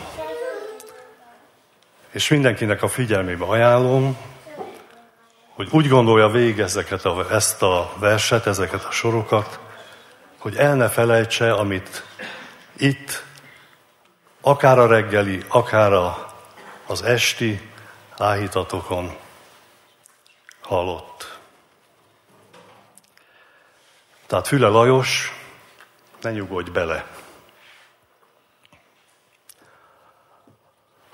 És mindenkinek a figyelmébe ajánlom, hogy úgy gondolja végig ezt a verset, ezeket a sorokat, hogy el ne felejtse, amit itt, akár a reggeli, akár az esti áhítatokon hallott. Tehát Füle Lajos, ne nyugodj bele.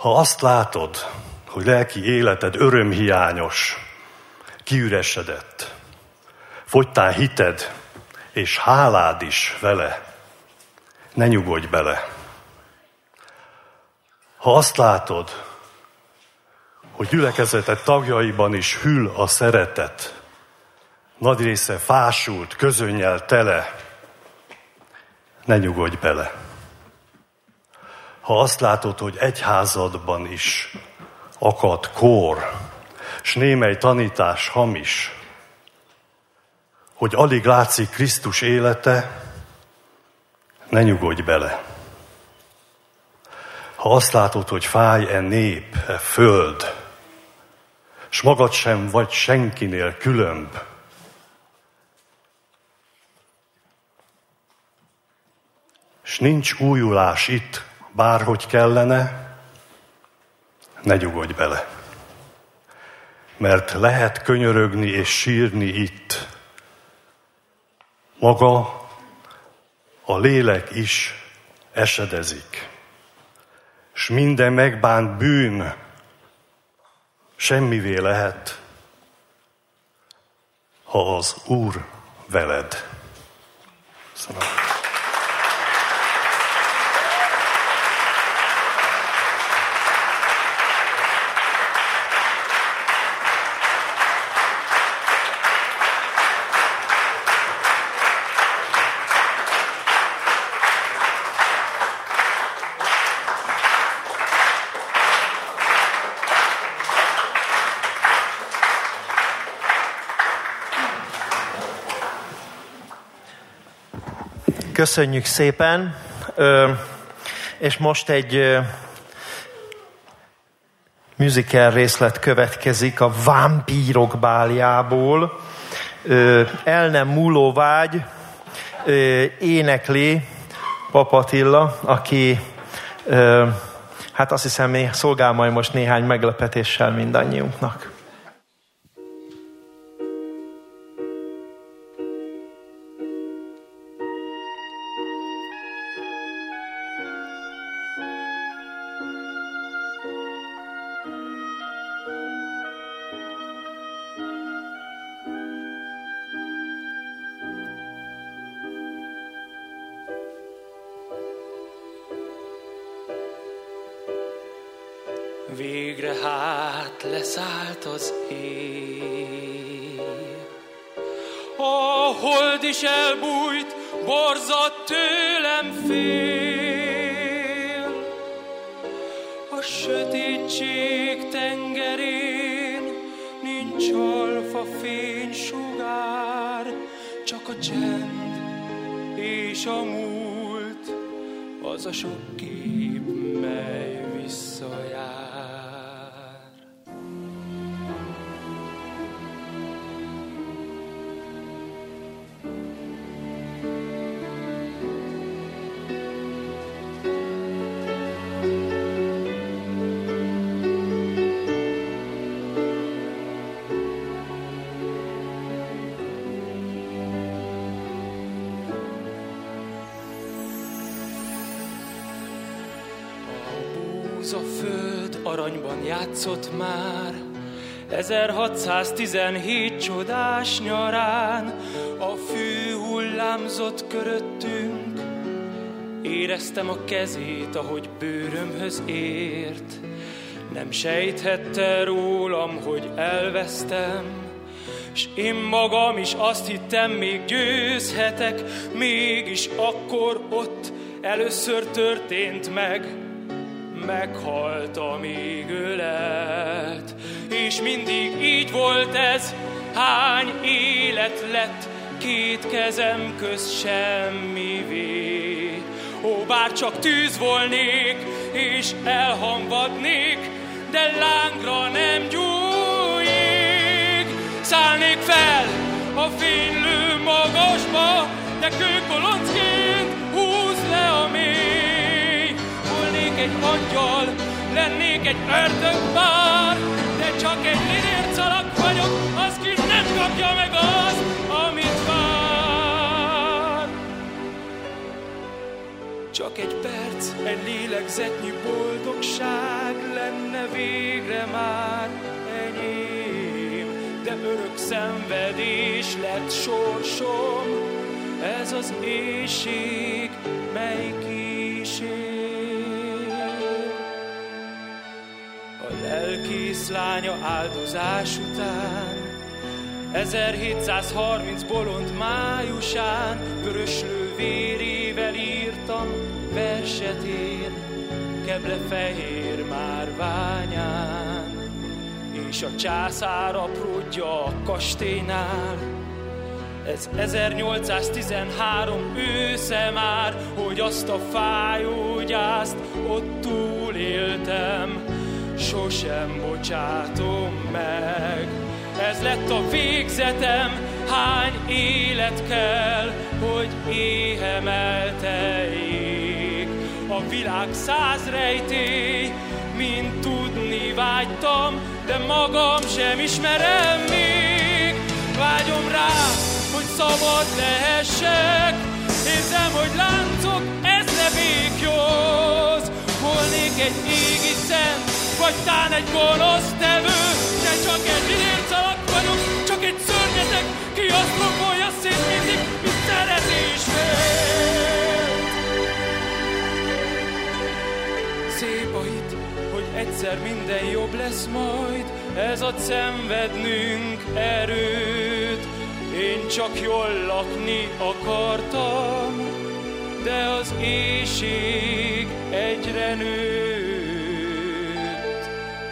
Ha azt látod, hogy lelki életed örömhiányos, kiüresedett, fogytál hited és hálád is vele, ne nyugodj bele. Ha azt látod, hogy gyülekezeted tagjaiban is hűl a szeretet, nagy része fásult, közönnyel tele, ne nyugodj bele. Ha azt látod, hogy egyházadban is akad kór, s némely tanítás hamis, hogy alig látszik Krisztus élete, ne nyugodj bele. Ha azt látod, hogy fáj nép, föld, s magad sem vagy senkinél különb, s nincs újulás itt, bárhogy kellene, ne nyugodj bele. Mert lehet könyörögni és sírni itt. Maga a lélek is esedezik. S minden megbánt bűn semmivé lehet, ha az Úr veled. Köszönöm. Köszönjük szépen, és most egy musical részlet következik a Vámpírok báljából. El nem múló vágy énekli Pap Attila, aki hát azt hiszem szolgál majd most néhány meglepetéssel mindannyiunknak. Végre hát leszállt az éj. A hold is elbújt, borzadt tőlem fél. A sötétség tengerén nincs alfa fénysugár, csak a csend és a múlt, az a sok kép, mely visszajár. A föld aranyban játszott már 1617 csodás nyarán. A fű hullámzott köröttünk, éreztem a kezét, ahogy bőrömhöz ért. Nem sejthette rólam, hogy elvesztem, s én magam is azt hittem, még győzhetek. Mégis akkor ott először történt meg, meghalt, amíg ölet. És mindig így volt ez, hány élet lett két kezem közt semmivé. Ó, bár csak tűz volnék, és elhamvadnék, de lángra nem gyújjék. Szállnék fel a fénylő magasba, de kőkoloncként húz le a mély. Volnék egy angyal, lennék egy ördögbár, de csak egy lidércalak vagyok, az ki nem kapja meg azt, amit vár. Csak egy perc, egy lélegzetnyi boldogság lenne végre már enyém, de örök szenvedés lett sorsom, ez az éjség, mely kísér. A lelkész lánya áldozás után 1730 bolond májusán vöröslő vérével írtam verset én, Keblefehér márványán, és a császár apródja a kastélynál. Ez 1813 ősze már, hogy azt a fájó gyászt ott túléltem, sosem bocsátom meg. Ez lett a végzetem, hány élet kell, hogy éhem elteljék. A világ 100 rejtély, mint tudni vágytam, de magam sem ismerem még. Vágyom rá, hogy szabad lehessek, érzem, hogy láncok ezre békjóz. Volnék egy égi szent, vagy tán egy gonosz tevő, de csak egy idércalak vagyok, csak egy szörnyetek, ki azt rokolja szét mindig, mint szeretésért. Szép a hit, hogy egyszer minden jobb lesz majd, ez ad szenvednünk erőt. Én csak jól lakni akartam, de az éjség egyre nőtt.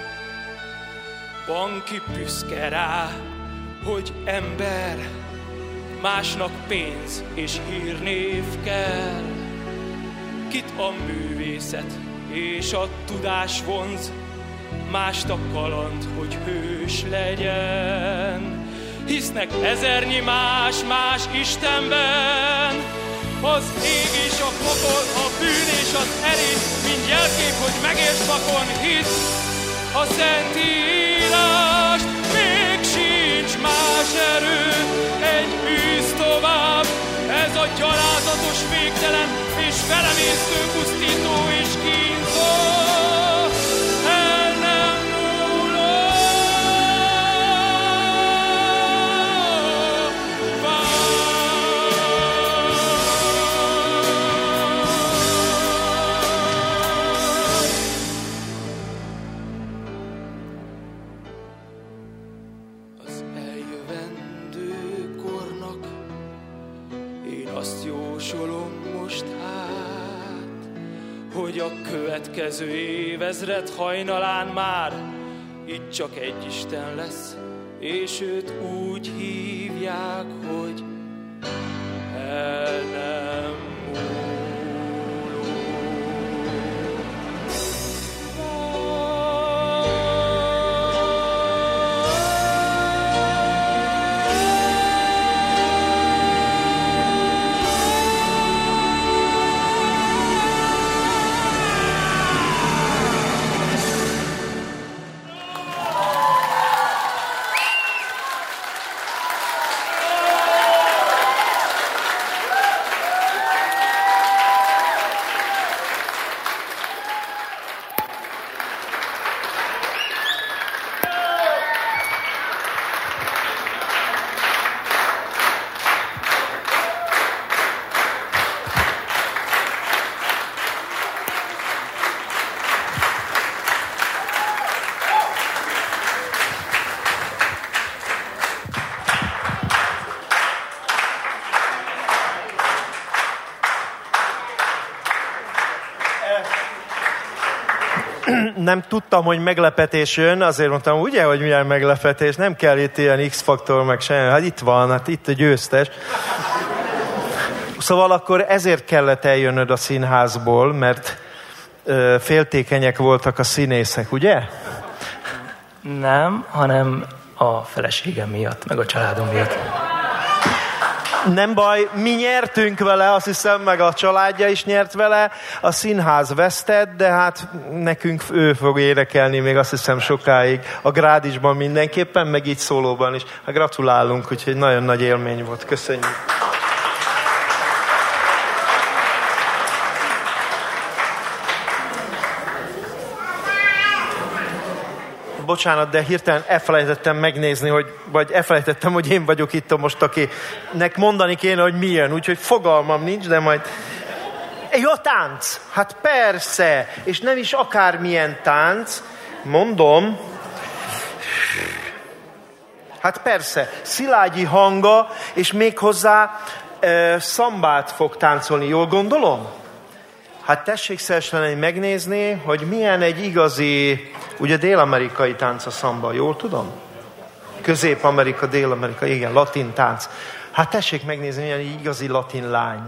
Van ki büszke rá, hogy ember, másnak pénz és hírnév kell. Kit a művészet és a tudás vonz, mást a kaland, hogy hős legyen. Hisznek ezernyi más Istenben, az ég és a pokol, a bűn és az erény, mind jelkép, hogy megérts vakon hisz. A Szentírás még sincs más erő, egy űz tovább, ez a gyalázatos, végtelen és felemésztő, pusztító és kínzó. Hogy a következő évezred hajnalán már itt csak egy Isten lesz, és őt úgy hívják, hogy el nem múló. Nem tudtam, hogy meglepetés jön, azért mondtam, ugye, hogy milyen meglepetés, nem kell itt ilyen X-faktor, meg semmi. Hát itt van, hát itt a győztes. Szóval akkor ezért kellett eljönnöd a színházból, mert féltékenyek voltak a színészek, ugye? Nem, hanem a feleségem miatt, meg a családom miatt. Nem baj, mi nyertünk vele, azt hiszem, meg a családja is nyert vele. A színház vesztett, de hát nekünk ő fog énekelni még azt hiszem sokáig. A Grádisban mindenképpen, meg így szólóban is. Hát gratulálunk, úgyhogy nagyon nagy élmény volt. Köszönjük. Bocsánat, de hirtelen elfelejtettem megnézni, vagy elfelejtettem, hogy én vagyok itt most, akinek mondani kéne, hogy milyen. Úgyhogy fogalmam nincs, de majd... Jó, a tánc! Hát persze! És nem is akármilyen tánc. Mondom... Hát persze, Szilágyi hanga, és méghozzá szambát fog táncolni. Jól gondolom? Hát tessék szívesen megnézni, hogy milyen egy igazi, ugye dél-amerikai tánc a szamba, jól tudom? Közép-Amerika, Dél-Amerika, igen, latin tánc. Hát tessék megnézni, milyen egy igazi latin lány.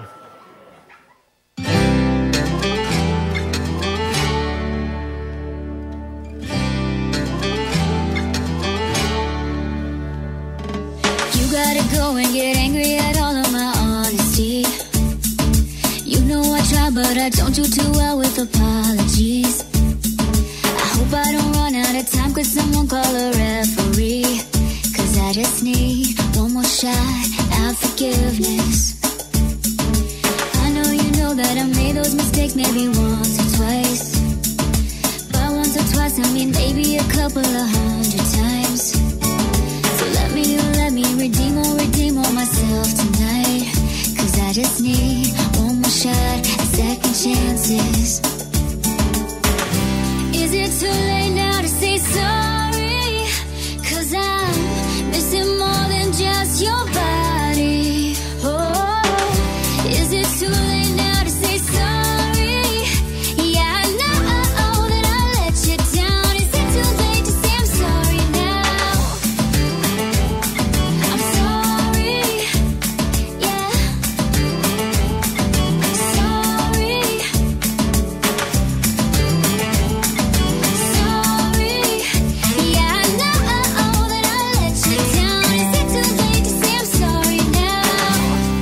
You gotta go and get angry at all of my honesty. You know I try, but I don't do too well with apologies. I hope I don't run out of time, could someone call a referee? Cause I just need one more shot at forgiveness. I know you know that I made those mistakes maybe once or twice. But once or twice, I mean maybe a couple of 100 times. So let me redeem all myself tonight. Cause I just need one more shot at second chances. Is it too late now to say sorry? Cause I'm missing more than just your body. Oh, is it too late now to say sorry? Yeah, I know that I let you down. Is it too late to say I'm sorry now? I'm sorry, yeah. Sorry, yeah, I know that I let you down. Is it too late to say I'm sorry now?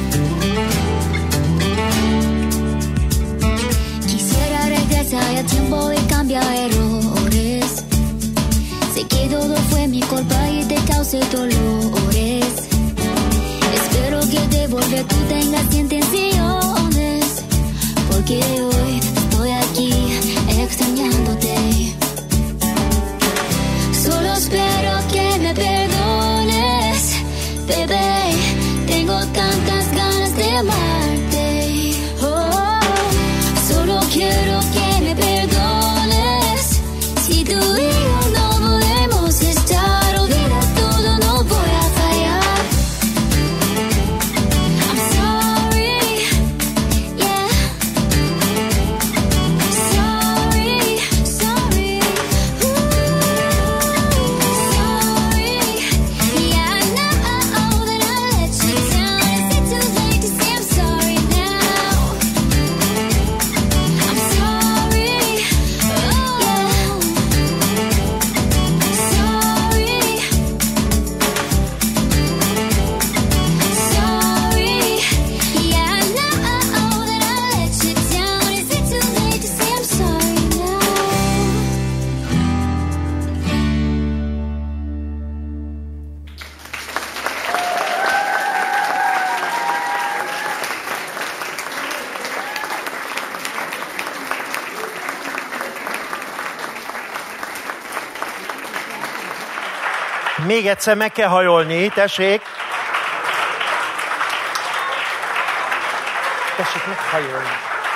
Quisiera regresar al tiempo y cambiar errores. Sé que todo fue mi culpa y te causé dolores. Espero que de volver tú tengas intenciones. Porque hoy estoy aquí extrañándote. Solo espero que me perdones, bebé. Tengo tantas ganas de amarte. Oh, solo quiero que me perdones. Si tú y yo no podemos estar, olvida todo, no voy a fallar. I'm sorry, yeah. Sorry, sorry. Sorry, yeah, I know that I let you down. Is it too late to say I'm sorry now? I'm sorry, oh, yeah. Sorry, yeah, I know that I let you down. Is it too late to say I'm sorry now? Még egyszer meg kell hajolni, tessék. Tessék meghajolni.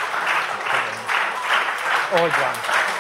Ahogy van.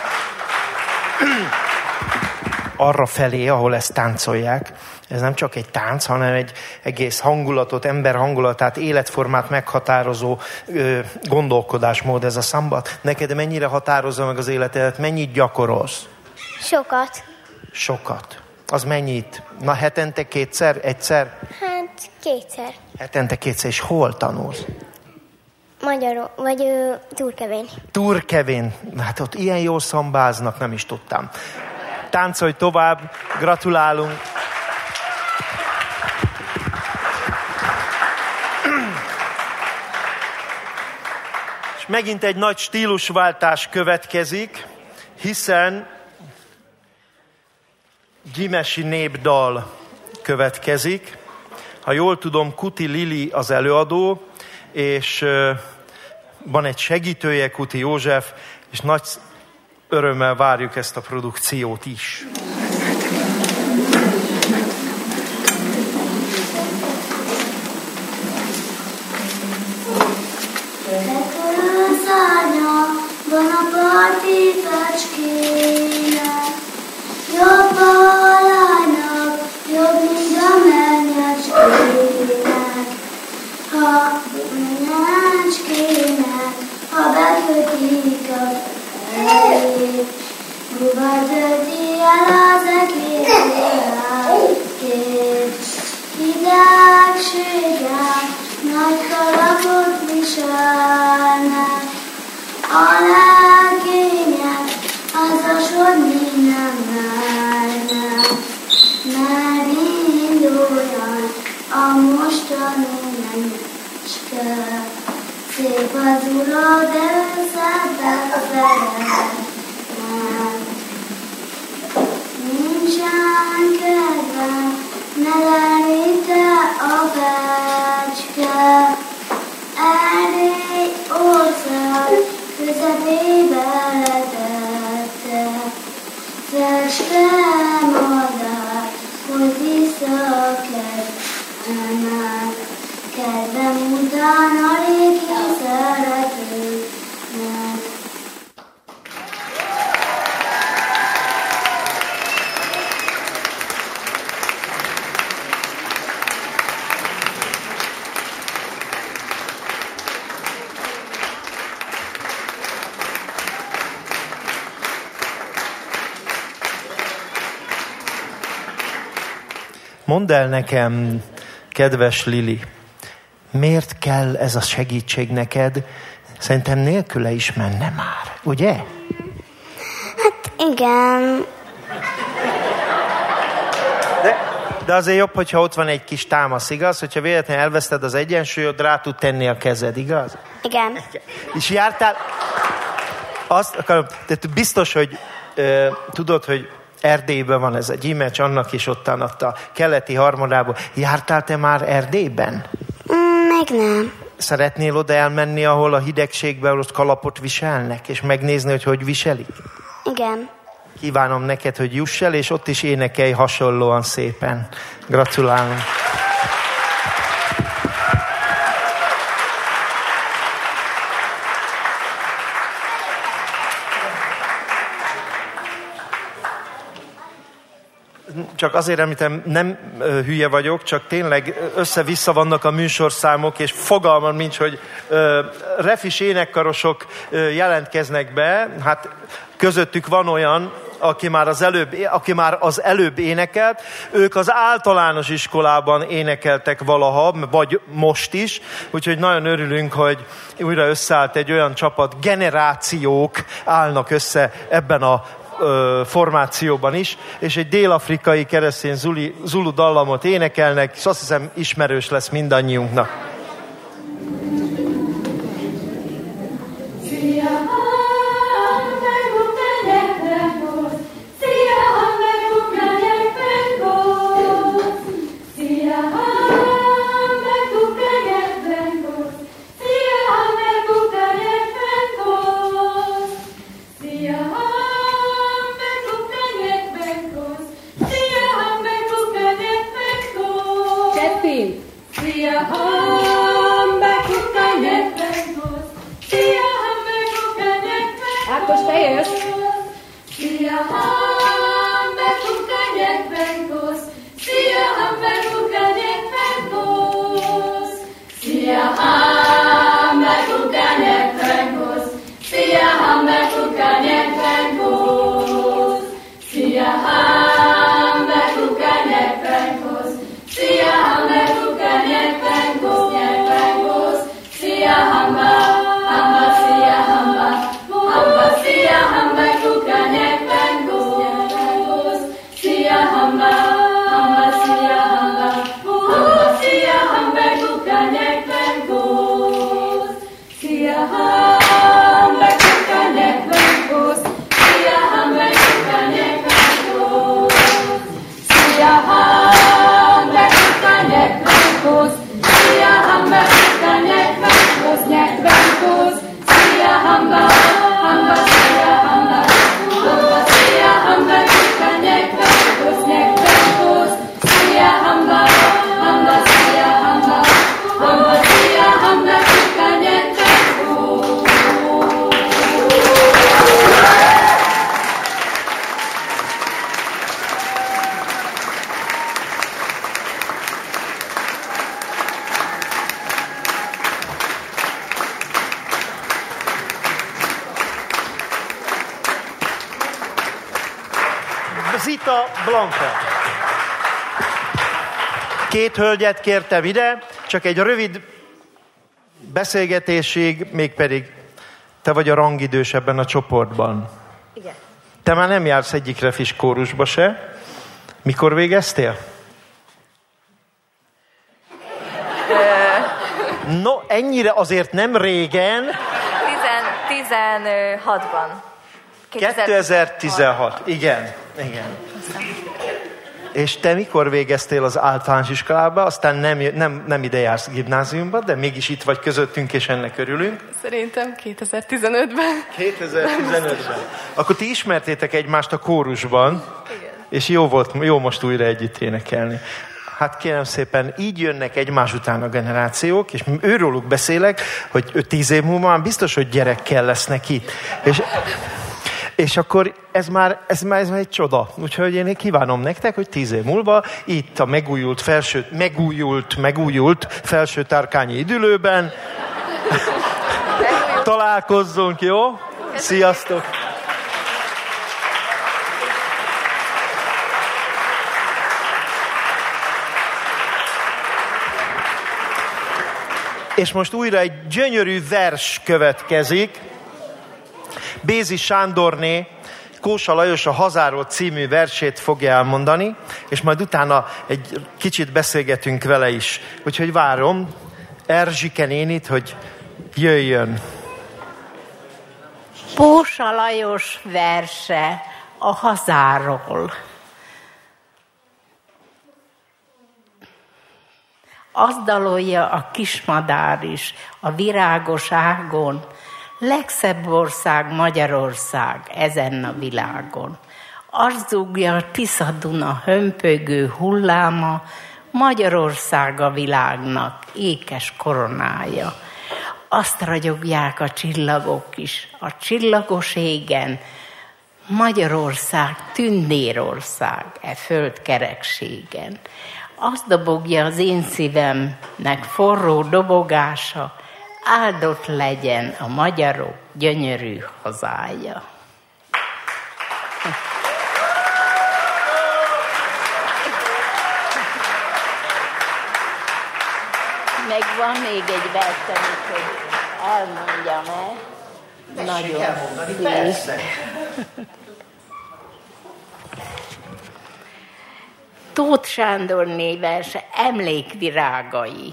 Arra felé, ahol ezt táncolják, ez nem csak egy tánc, hanem egy egész hangulatot, ember hangulatát, életformát meghatározó gondolkodásmód ez a szamba. Neked mennyire határozza meg az életedet? Mennyit gyakorolsz? Sokat. Sokat. Az mennyit? Na, hetente kétszer? Egyszer? Hát kétszer. Hetente kétszer. És hol tanulsz? Magyarul, vagy Turkevén. Turkevén. Hát ott ilyen jól szambáznak, nem is tudtam. Táncolj tovább, gratulálunk. És megint egy nagy stílusváltás következik, hiszen gyimesi népdal következik. Ha jól tudom, Kuti Lili az előadó, és van egy segítője, Kuti József, és nagy örömmel várjuk ezt a produkciót is. Van a parti fecskének, jobb a lánynak, jobb, mint a mennyecskének. Ha mennyecskének, ha bekötik a fejét, buba tölti el az egész életét. Hidegséggel nagy kalapot viselnek, a legények házasodni nem mernek, mert induljon a mostani mencske. Szép az ura, de összetett szeretnek. Nincsen kedvem, ne leríte a fecske. Erdély ország közepébe letette, fecske madár, hogy visszakedjenek. Kedvem után a régi szeretőknek. Mondd el nekem, kedves Lili, miért kell ez a segítség neked? Szerintem nélküle is menne már, ugye? Hát igen. De azért jobb, hogyha ott van egy kis támasz, igaz? Hogyha véletlenül elveszted az egyensúlyod, rá tud tenni a kezed, igaz? Igen. És jártál... Azt akarom, de biztos, hogy tudod, hogy Erdélyben van ez a gyimeccs, annak is ottan a keleti harmadában. Jártál te már Erdélyben? Még nem. Szeretnél oda elmenni, ahol a hidegségben ott kalapot viselnek, és megnézni, hogy viselik? Igen. Kívánom neked, hogy juss el, és ott is énekelj hasonlóan szépen. Gratulálunk. Csak azért említem, nem hülye vagyok, csak tényleg össze-vissza vannak a műsorszámok, és fogalmam nincs, hogy refis énekkarosok jelentkeznek be. Hát közöttük van olyan, aki már az előbb énekelt. Ők az általános iskolában énekeltek valaha, vagy most is. Úgyhogy nagyon örülünk, hogy újra összeállt egy olyan csapat, generációk állnak össze ebben a formációban is, és egy dél-afrikai keresztény zulu dallamot énekelnek, és azt hiszem ismerős lesz mindannyiunknak. Ákos, te jössz? Szia, hamberkukanyekben kosz, szia, hamberkukanyekben kosz, szia, hamberkukanyekben kosz, szia, hamberkukanyekben kosz, szia, hamberkukanyekben kosz, szia, hamberkukanyekben kosz, szia, hamber, szia, hamber. Szia, hamba, kukanyekben góz. Szia, hamba, szia, hamba. Szia, hamba, kukanyekben góz. Szia, hamba, kukanyekben góz. Szia, hamba, kukanyekben góz. Rita Blanca. 2 hölgyet kértem ide, csak egy rövid beszélgetésig, mégpedig te vagy a rangidős ebben a csoportban. Igen. Te már nem jársz egyik refis kórusba se. Mikor végeztél? No, ennyire azért nem régen. 16-ban. 2016. Igen. És te mikor végeztél az általános iskolába, aztán nem ide jársz gimnáziumba, de mégis itt vagy közöttünk, és ennek örülünk? Szerintem 2015-ben. 2015-ben. Akkor ti ismertétek egymást a kórusban, igen. És jó most újra együtt énekelni. Hát kérem szépen, így jönnek egymás után a generációk, és őróluk beszélek, hogy 10 év múlva már biztos, hogy gyerekkel lesznek itt. És akkor ez már egy csoda. Úgyhogy én kívánom nektek, hogy 10 év múlva itt a megújult felső tárkányi üdülőben találkozzunk, jó? Sziasztok! És most újra egy gyönyörű vers következik. Bézi Sándorné Kósa Lajos a Hazáról című versét fogja elmondani, és majd utána egy kicsit beszélgetünk vele is. Úgyhogy várom Erzsike nénit, hogy jöjjön. Kósa Lajos verse a hazáról. Azt dalolja a kismadár is a virágos ágon, legszebb ország Magyarország ezen a világon. Azt zúgja a Tisza-Duna hömpögő hulláma, Magyarország a világnak ékes koronája. Azt ragyogják a csillagok is a csillagos égen, Magyarország tündérország e föld kerekségen. Azt dobogja az én szívemnek forró dobogása, áldott legyen a magyarok gyönyörű hazája. Meg van még egy vers, hogy elmondjam-e? Nagyon persze. Tóth Sándorné verse emlékvirágai.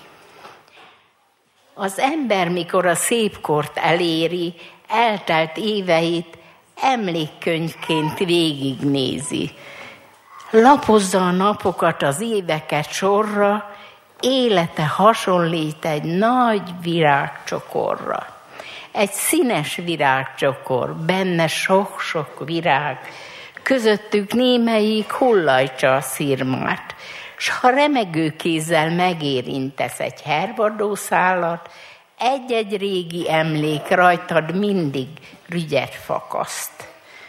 Az ember, mikor a szépkort eléri, eltelt éveit emlékkönyvként végignézi. Lapozza a napokat, az éveket sorra, élete hasonlít egy nagy virágcsokorra. Egy színes virágcsokor, benne sok-sok virág, közöttük némelyik hullajtsa a szirmát, s ha remegő kézzel megérintesz egy hervadószálat, egy-egy régi emlék rajtad mindig rügyet fakaszt.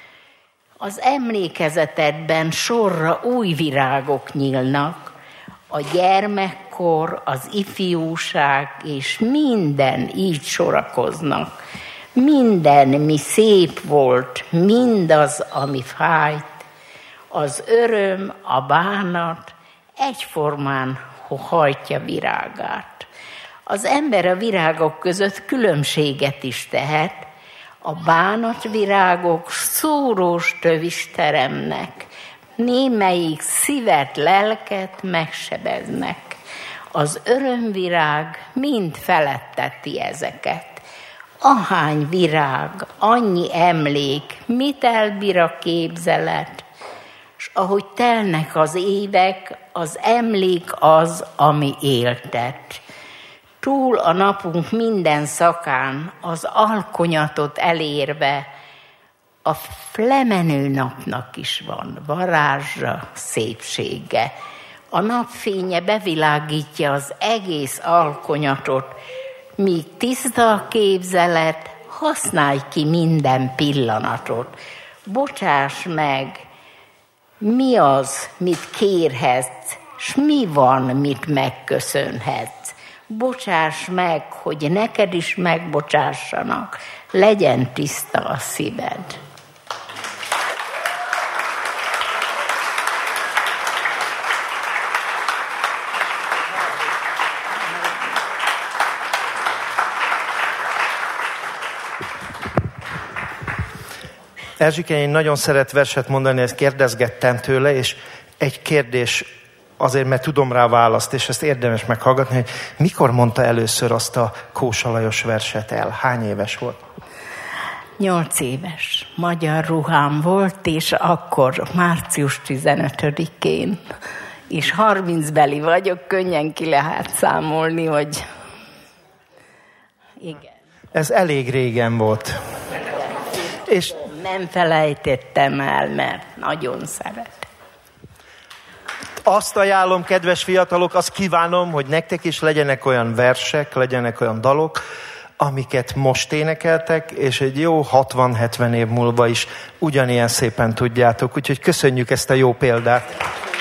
Az emlékezetedben sorra új virágok nyílnak, a gyermekkor, az ifjúság és minden így sorakoznak. Minden, mi szép volt, mindaz, ami fájt, az öröm, a bánat egyformán hajtja virágát. Az ember a virágok között különbséget is tehet, a bánatvirágok szórós tövis teremnek, némelyik szívet, lelket megsebeznek. Az örömvirág mind feletteti ezeket. Ahány virág, annyi emlék, mit elbír a képzelet, s ahogy telnek az évek, az emlék az, ami éltet. Túl a napunk minden szakán, az alkonyatot elérve, a flemenő napnak is van varázsa, szépsége. A napfénye bevilágítja az egész alkonyatot, míg tiszta a képzelet, használj ki minden pillanatot. Bocsáss meg, mi az, mit kérhetsz, s mi van, mit megköszönhetsz. Bocsáss meg, hogy neked is megbocsássanak, legyen tiszta a szíved. Erzsike, én nagyon szeret verset mondani, ezt kérdezgettem tőle, és egy kérdés azért, mert tudom rá választ, és ezt érdemes meghallgatni, hogy mikor mondta először azt a Kósa Lajos verset el? Hány éves volt? 8 éves. Magyar ruhám volt, és akkor március 15-én, és 30 beli vagyok, könnyen ki lehet számolni, hogy igen. Ez elég régen volt. És nem felejtettem el, mert nagyon szeret. Azt ajánlom, kedves fiatalok, azt kívánom, hogy nektek is legyenek olyan versek, legyenek olyan dalok, amiket most énekeltek, és egy jó 60-70 év múlva is ugyanilyen szépen tudjátok. Úgyhogy köszönjük ezt a jó példát.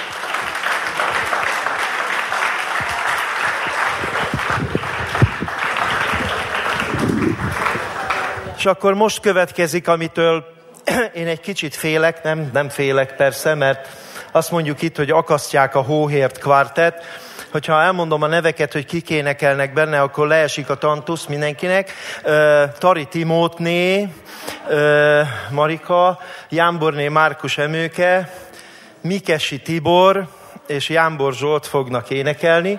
És akkor most következik, amitől én egy kicsit félek, nem félek persze, mert azt mondjuk itt, hogy akasztják a Hóhért Kvartett. Hogyha elmondom a neveket, hogy kik énekelnek benne, akkor leesik a tantusz mindenkinek. Tari Timótné, Marika, Jámborné Márkus Emőke, Mikesi Tibor és Jámbor Zsolt fognak énekelni.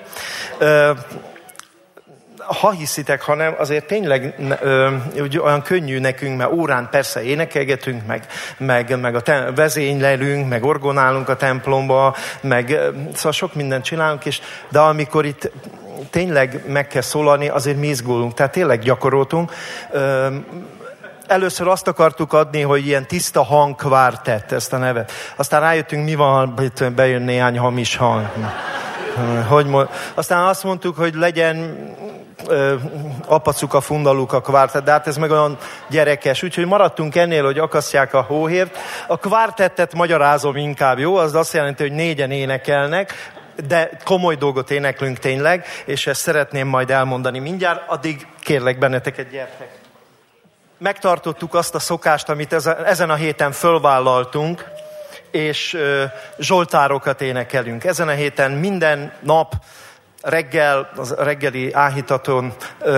Ha hiszitek, hanem azért tényleg olyan könnyű nekünk, mert órán persze énekelgetünk, meg vezénylelünk, meg orgonálunk a templomba, szóval sok mindent csinálunk, de amikor itt tényleg meg kell szólalni, azért mi izgulunk, tehát tényleg gyakoroltunk. Először azt akartuk adni, hogy ilyen tiszta hang kvártett, ezt a nevet. Aztán rájöttünk, mi van, hogy bejön néhány hamis hang. Aztán azt mondtuk, hogy legyen apacuka, fundaluka kvártett, de hát ez meg olyan gyerekes. Úgyhogy maradtunk ennél, hogy akasztják a Hóhért. A kvártettet magyarázom inkább, jó? Az azt jelenti, hogy 4-en énekelnek, de komoly dolgot éneklünk tényleg, és ezt szeretném majd elmondani mindjárt, addig kérlek benneteket, gyertek. Megtartottuk azt a szokást, amit ezen a héten fölvállaltunk, és zsoltárokat énekelünk. Ezen a héten minden nap reggel, az reggeli áhítaton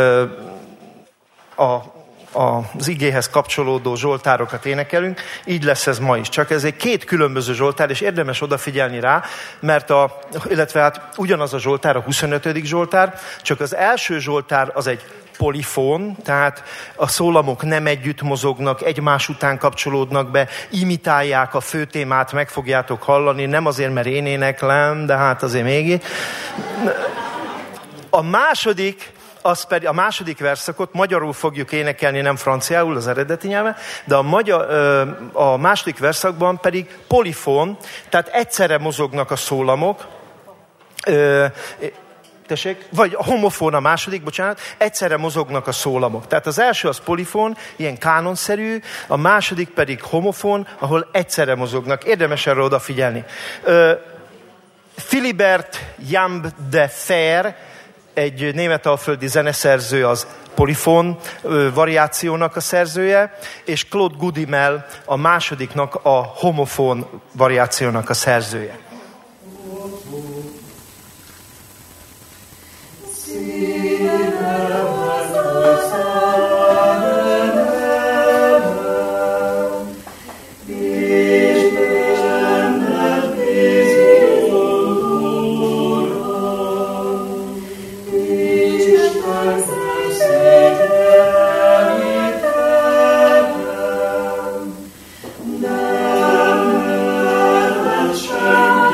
az igéhez kapcsolódó zsoltárokat énekelünk. Így lesz ez ma is. Csak ez egy 2 különböző zsoltár, és érdemes odafigyelni rá, mert illetve hát ugyanaz a zsoltár, a 25. zsoltár, csak az első zsoltár az egy polifón, tehát a szólamok nem együtt mozognak, egymás után kapcsolódnak be, imitálják a főtémát, meg fogjátok hallani, nem azért, mert én éneklem, de hát azért mégis. A második verszakot magyarul fogjuk énekelni, nem franciául, az eredeti nyelven, de a második verszakban pedig polifón, tehát egyszerre mozognak a szólamok, vagy a homofón a második, egyszerre mozognak a szólamok. Tehát az első az polifón, ilyen kánonszerű, a második pedig homofón, ahol egyszerre mozognak. Érdemes erre odafigyelni. Philibert Jamb de Fer, egy németalföldi zeneszerző, az polifón variációnak a szerzője, és Claude Goudimel a másodiknak a homofón variációnak a szerzője. Shine.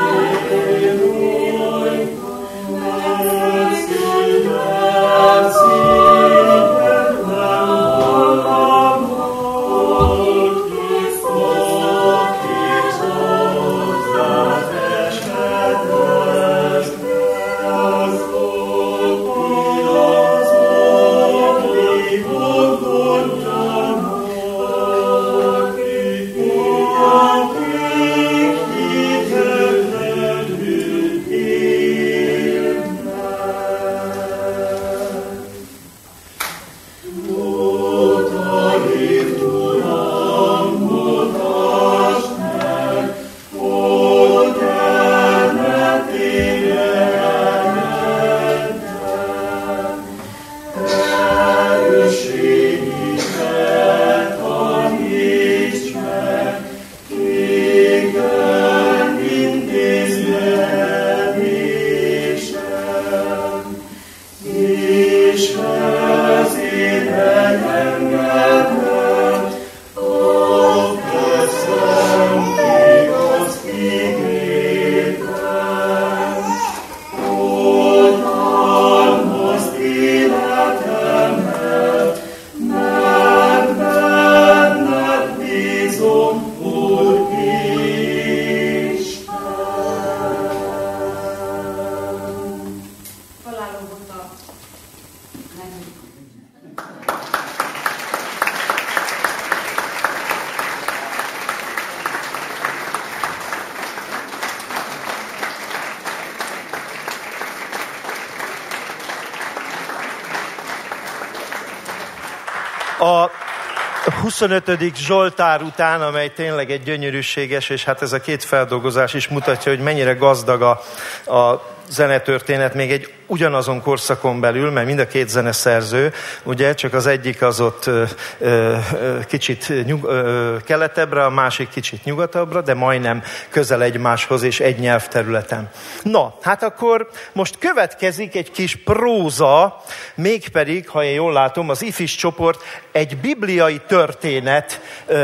A 25. Zsoltár után, amely tényleg egy gyönyörűséges, és hát ez a két feldolgozás is mutatja, hogy mennyire gazdag a zenetörténet még egy ugyanazon korszakon belül, mert mind a két zeneszerző, ugye, csak az egyik az ott kicsit keletebbre, a másik kicsit nyugatabbra, de majdnem közel egymáshoz és egy nyelvterületen. Na, hát akkor most következik egy kis próza, mégpedig, ha én jól látom, az IFIS csoport egy bibliai történet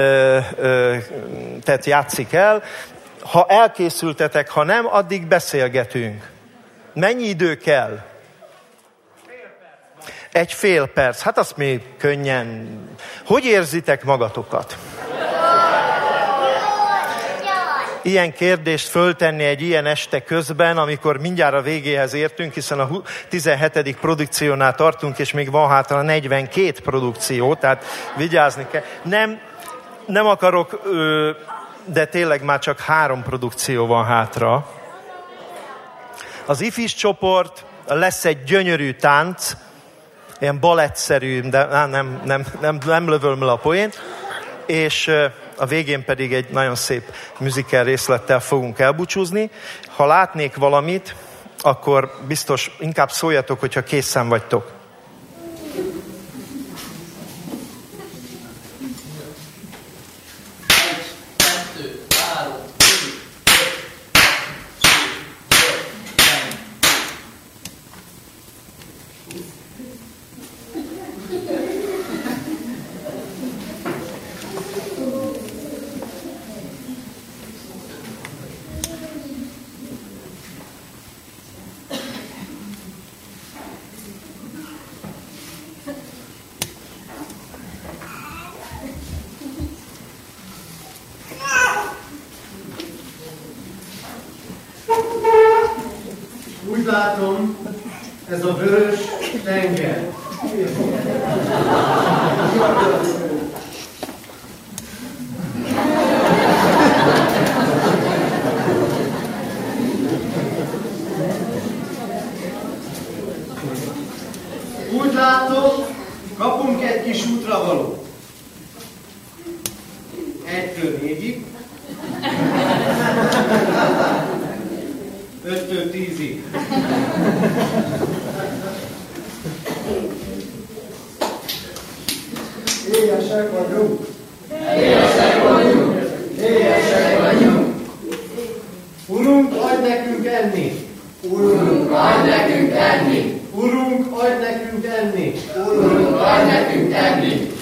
tehát játszik el. Ha elkészültetek, ha nem, addig beszélgetünk. Mennyi idő kell? Egy fél perc. Hát azt még könnyen. Hogy érzitek magatokat? Ilyen kérdést föltenni egy ilyen este közben, amikor mindjárt a végéhez értünk, hiszen a 17. produkciónál tartunk, és még van hátra 42 produkció, tehát vigyázni kell. Nem akarok, de tényleg már csak 3 produkció van hátra. Az IFIS csoport, lesz egy gyönyörű tánc, ilyen balettszerű, de nem lövöm le a poént, és a végén pedig egy nagyon szép musical részlettel fogunk elbúcsúzni. Ha látnék valamit, akkor biztos inkább szóljatok, hogyha készen vagytok. Úgy látom, ez a vörös tenger. Úgy látom, kapunk egy kis útravalót. 1-től 4-ig. 5-től 10-ig. Éhesek vagyunk. Éhesek vagyunk. Éhesek vagyunk. Urunk, adj nekünk enni. Urunk, adj nekünk enni. Urunk, adj nekünk enni. Urunk, adj nekünk enni.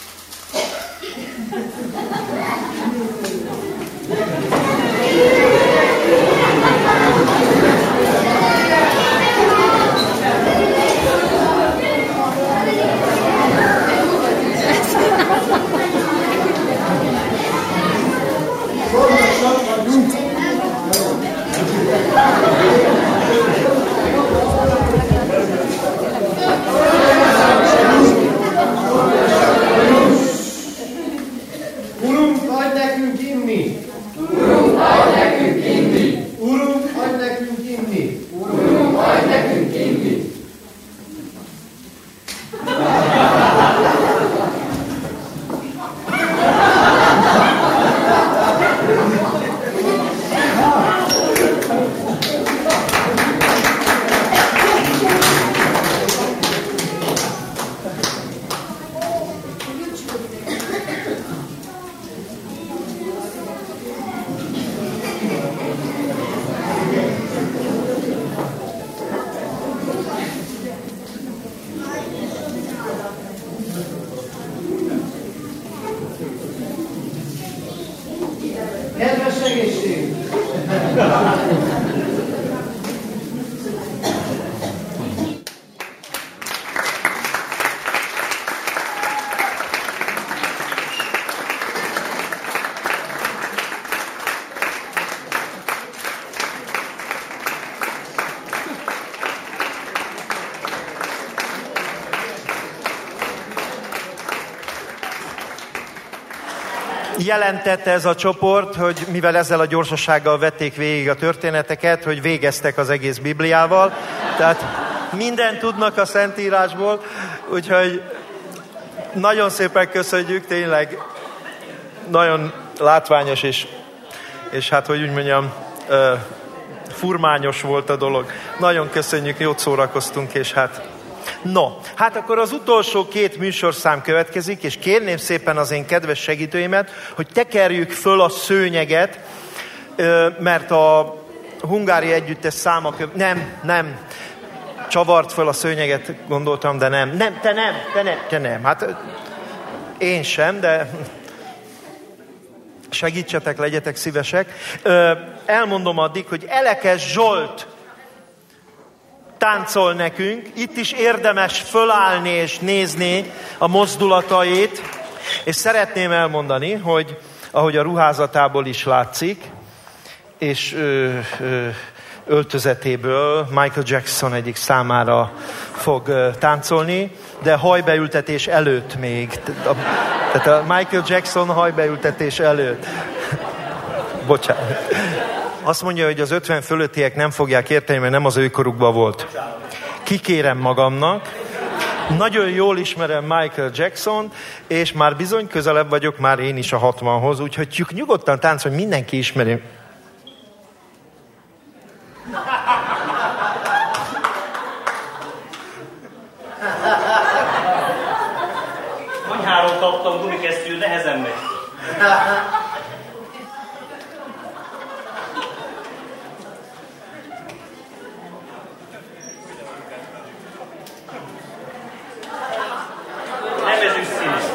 Urunk, adj nekünk inni! Urunk, adj nekünk inni! Urunk, adj nekünk inni! Urunk, adj nekünk inni! Kedves egészség! Jelentette ez a csoport, hogy mivel ezzel a gyorsasággal vették végig a történeteket, hogy végeztek az egész Bibliával. Tehát mindent tudnak a Szentírásból, úgyhogy Nagyon szépen köszönjük, tényleg nagyon látványos, és hát, hogy úgy mondjam, furmányos volt a dolog. Nagyon köszönjük, jót szórakoztunk, és hát... No, hát akkor az utolsó 2 műsorszám következik, és kérném szépen az én kedves segítőimet, hogy tekerjük föl a szőnyeget, mert a hungári együttes száma... Nem. Csavart föl a szőnyeget, gondoltam, de nem. Te nem. Hát én sem, de segítsetek, legyetek szívesek. Elmondom addig, hogy Elekes Zsolt táncol nekünk. Itt is érdemes fölállni és nézni a mozdulatait. És szeretném elmondani, hogy ahogy a ruházatából is látszik, és öltözetéből Michael Jackson egyik számára fog táncolni, de hajbeültetés előtt még. Tehát a Michael Jackson hajbeültetés előtt. Bocsánat. Azt mondja, hogy az 50 fölöttiek nem fogják érteni, mert nem az ő korukban volt. Kikérem magamnak. Nagyon jól ismerem Michael Jackson, és már bizony közelebb vagyok már én is a 60-hoz, úgyhogy nyugodtan táncolj, mindenki ismeri. Konyháról kaptam gumikesztyű, nehezen megy. Nevezünk színes.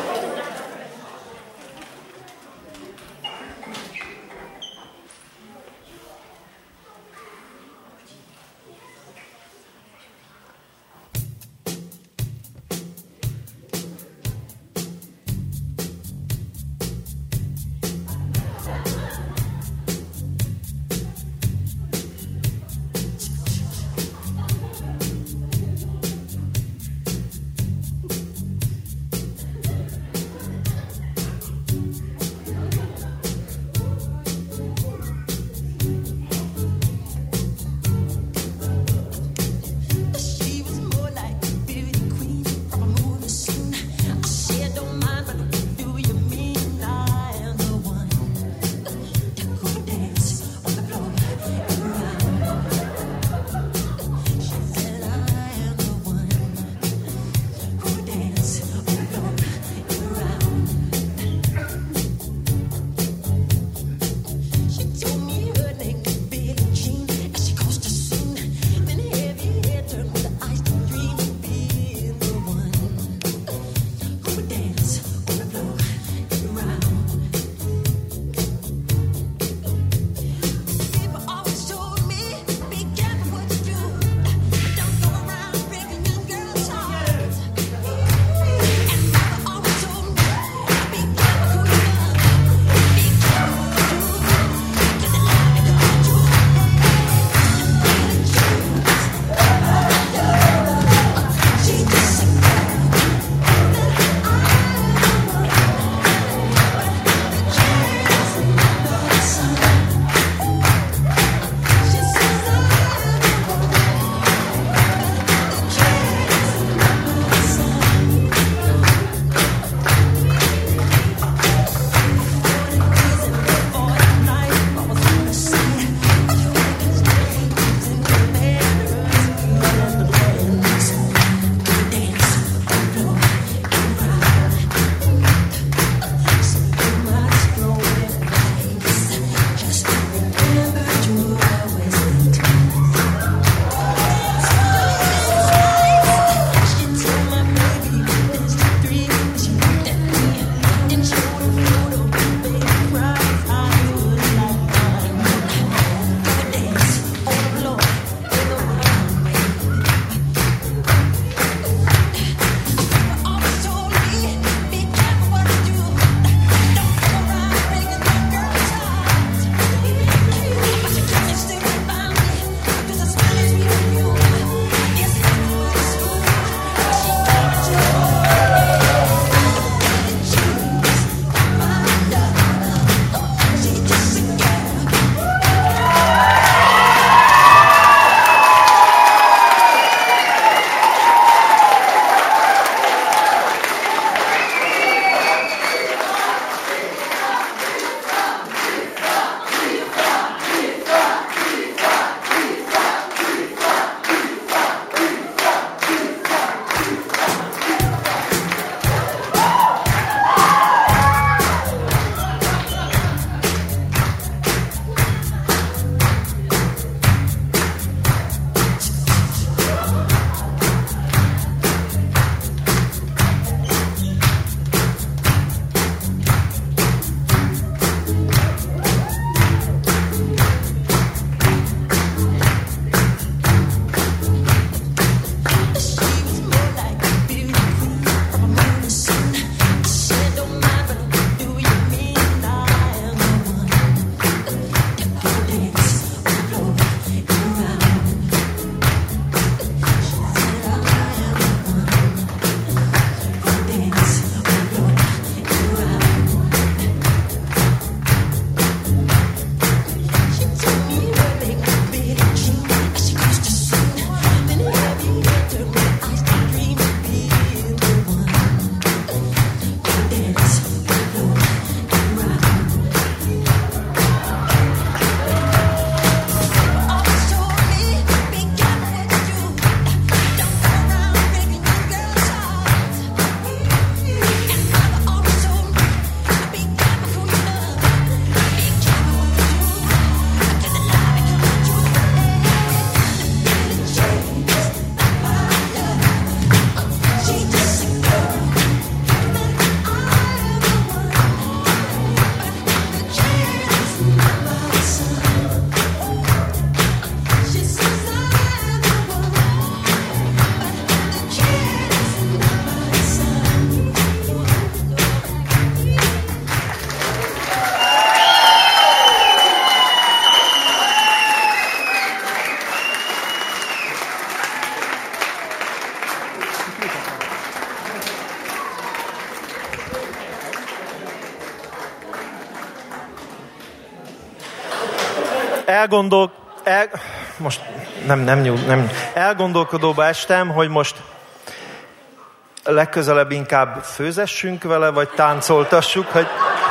most nem. Elgondolkodóba estem, hogy most legközelebb inkább főzessünk vele, vagy táncoltassuk, hogy...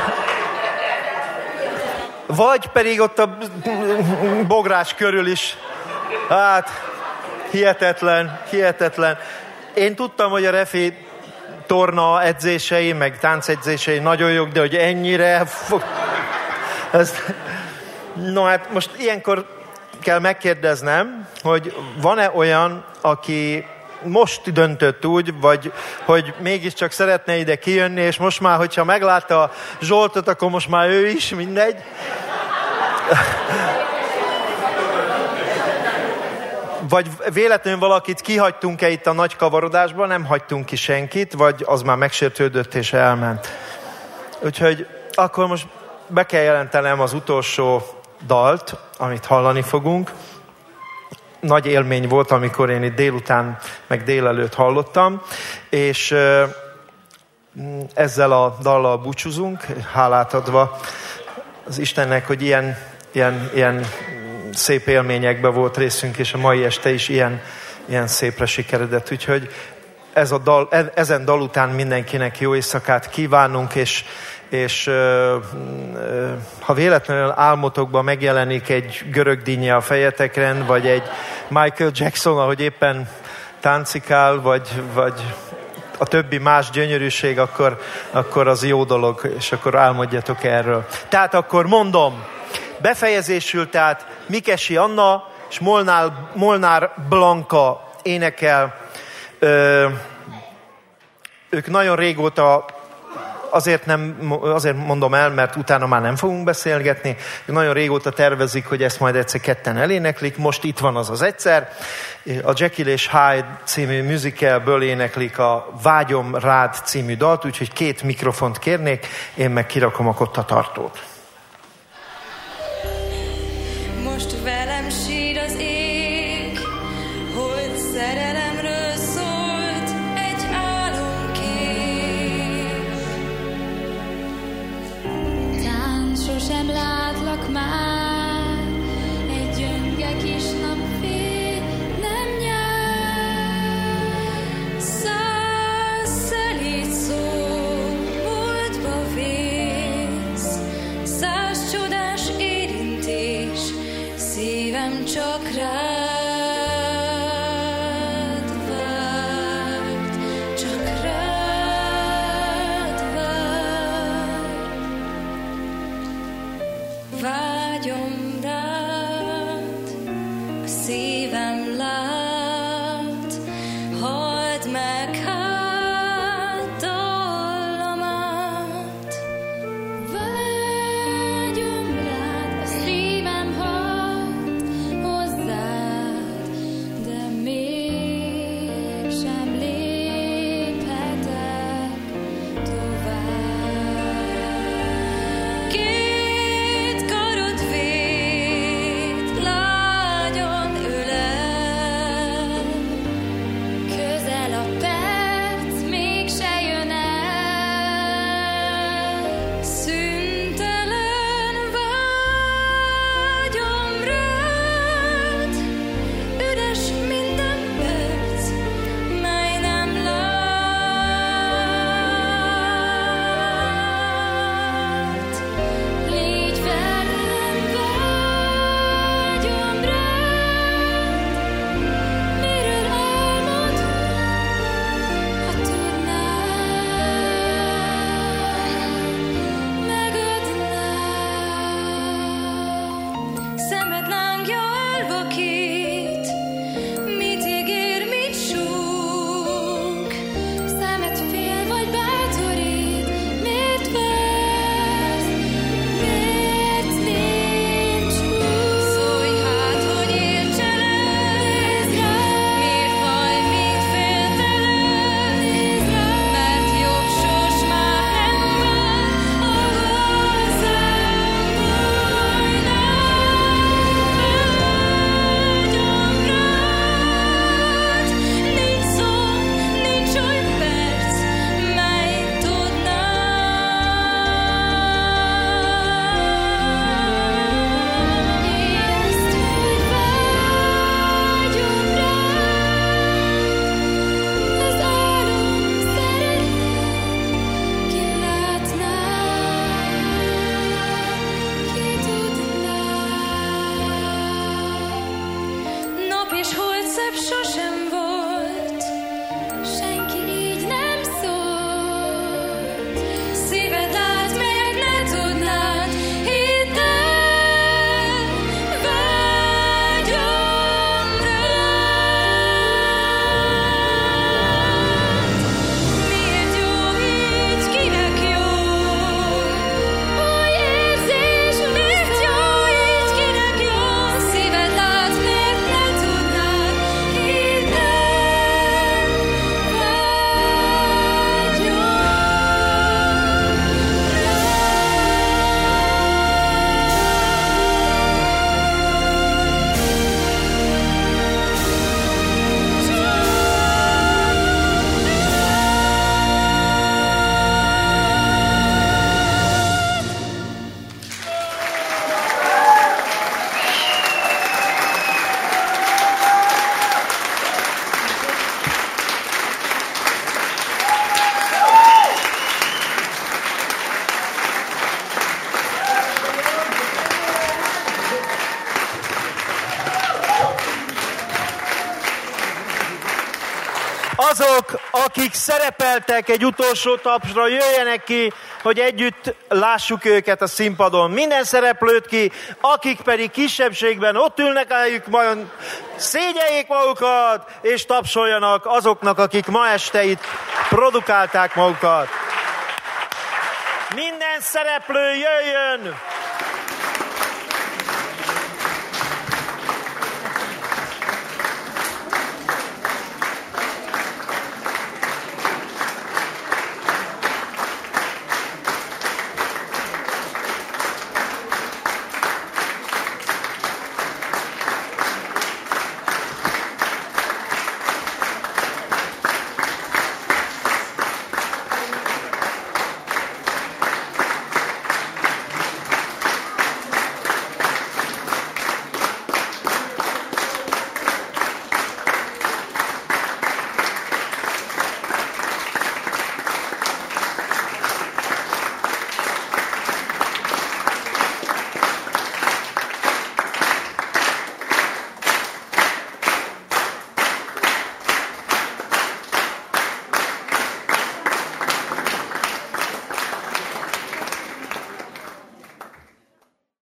Vagy pedig ott a bográs körül is. Hát, hihetetlen. Én tudtam, hogy a refi torna edzései, meg táncedzései nagyon jók, de hogy ennyire... No hát most ilyenkor kell megkérdeznem, hogy van-e olyan, aki most döntött úgy, vagy hogy mégiscsak szeretne ide kijönni, és most már, hogyha meglátta Zsoltot, akkor most már ő is, mindegy. Vagy véletlenül valakit kihagytunk-e itt a nagy kavarodásban, nem hagytunk ki senkit, vagy az már megsértődött és elment. Úgyhogy akkor most be kell jelentenem az utolsó dalt, amit hallani fogunk. Nagy élmény volt, amikor én itt délután, meg délelőtt hallottam, és ezzel a dallal búcsúzunk, hálát adva az Istennek, hogy ilyen szép élményekben volt részünk, és a mai este is ilyen szépre sikeredett. Úgyhogy ezen dal után mindenkinek jó éjszakát kívánunk, és ha véletlenül álmotokban megjelenik egy görög dinnye a fejetekren, vagy egy Michael Jackson, ahogy éppen táncikál, vagy a többi más gyönyörűség, akkor az jó dolog, és akkor álmodjatok erről. Tehát akkor mondom, befejezésül, tehát Mikesi Anna és Molnár Blanka énekel. Ők nagyon régóta, azért mondom el, mert utána már nem fogunk beszélgetni. Nagyon régóta tervezik, hogy ezt majd egyszer ketten eléneklik. Most itt van az egyszer. A Jekyll és Hyde című musicalből éneklik a Vágyom rád című dalt, úgyhogy 2 mikrofont kérnék, én meg kirakom a kottatartót. Most velem sír az ég, hogy szerelemről szólt egy álomkép. Tán sosem látlak már, egy gyönge kis napfény nem nyár. 100 szelíd szó múltba vész, 100 csodás érintés, szívem csak rád várt, csak rád várt. Vágyom rád, a szívem lát, halld meg hát dallamát. Vágyom rád, a szívem halt hozzád, de mégsem léphetek tovább. Két karod vét, lágyan ölel, Azok, akik szerepeltek egy utolsó tapsra, jöjjenek ki, hogy együtt lássuk őket a színpadon. Minden szereplőt ki, akik pedig kisebbségben ott ülnek a helyükben, szégyeljék magukat, és tapsoljanak azoknak, akik ma este itt produkálták magukat. Minden szereplő jöjjön!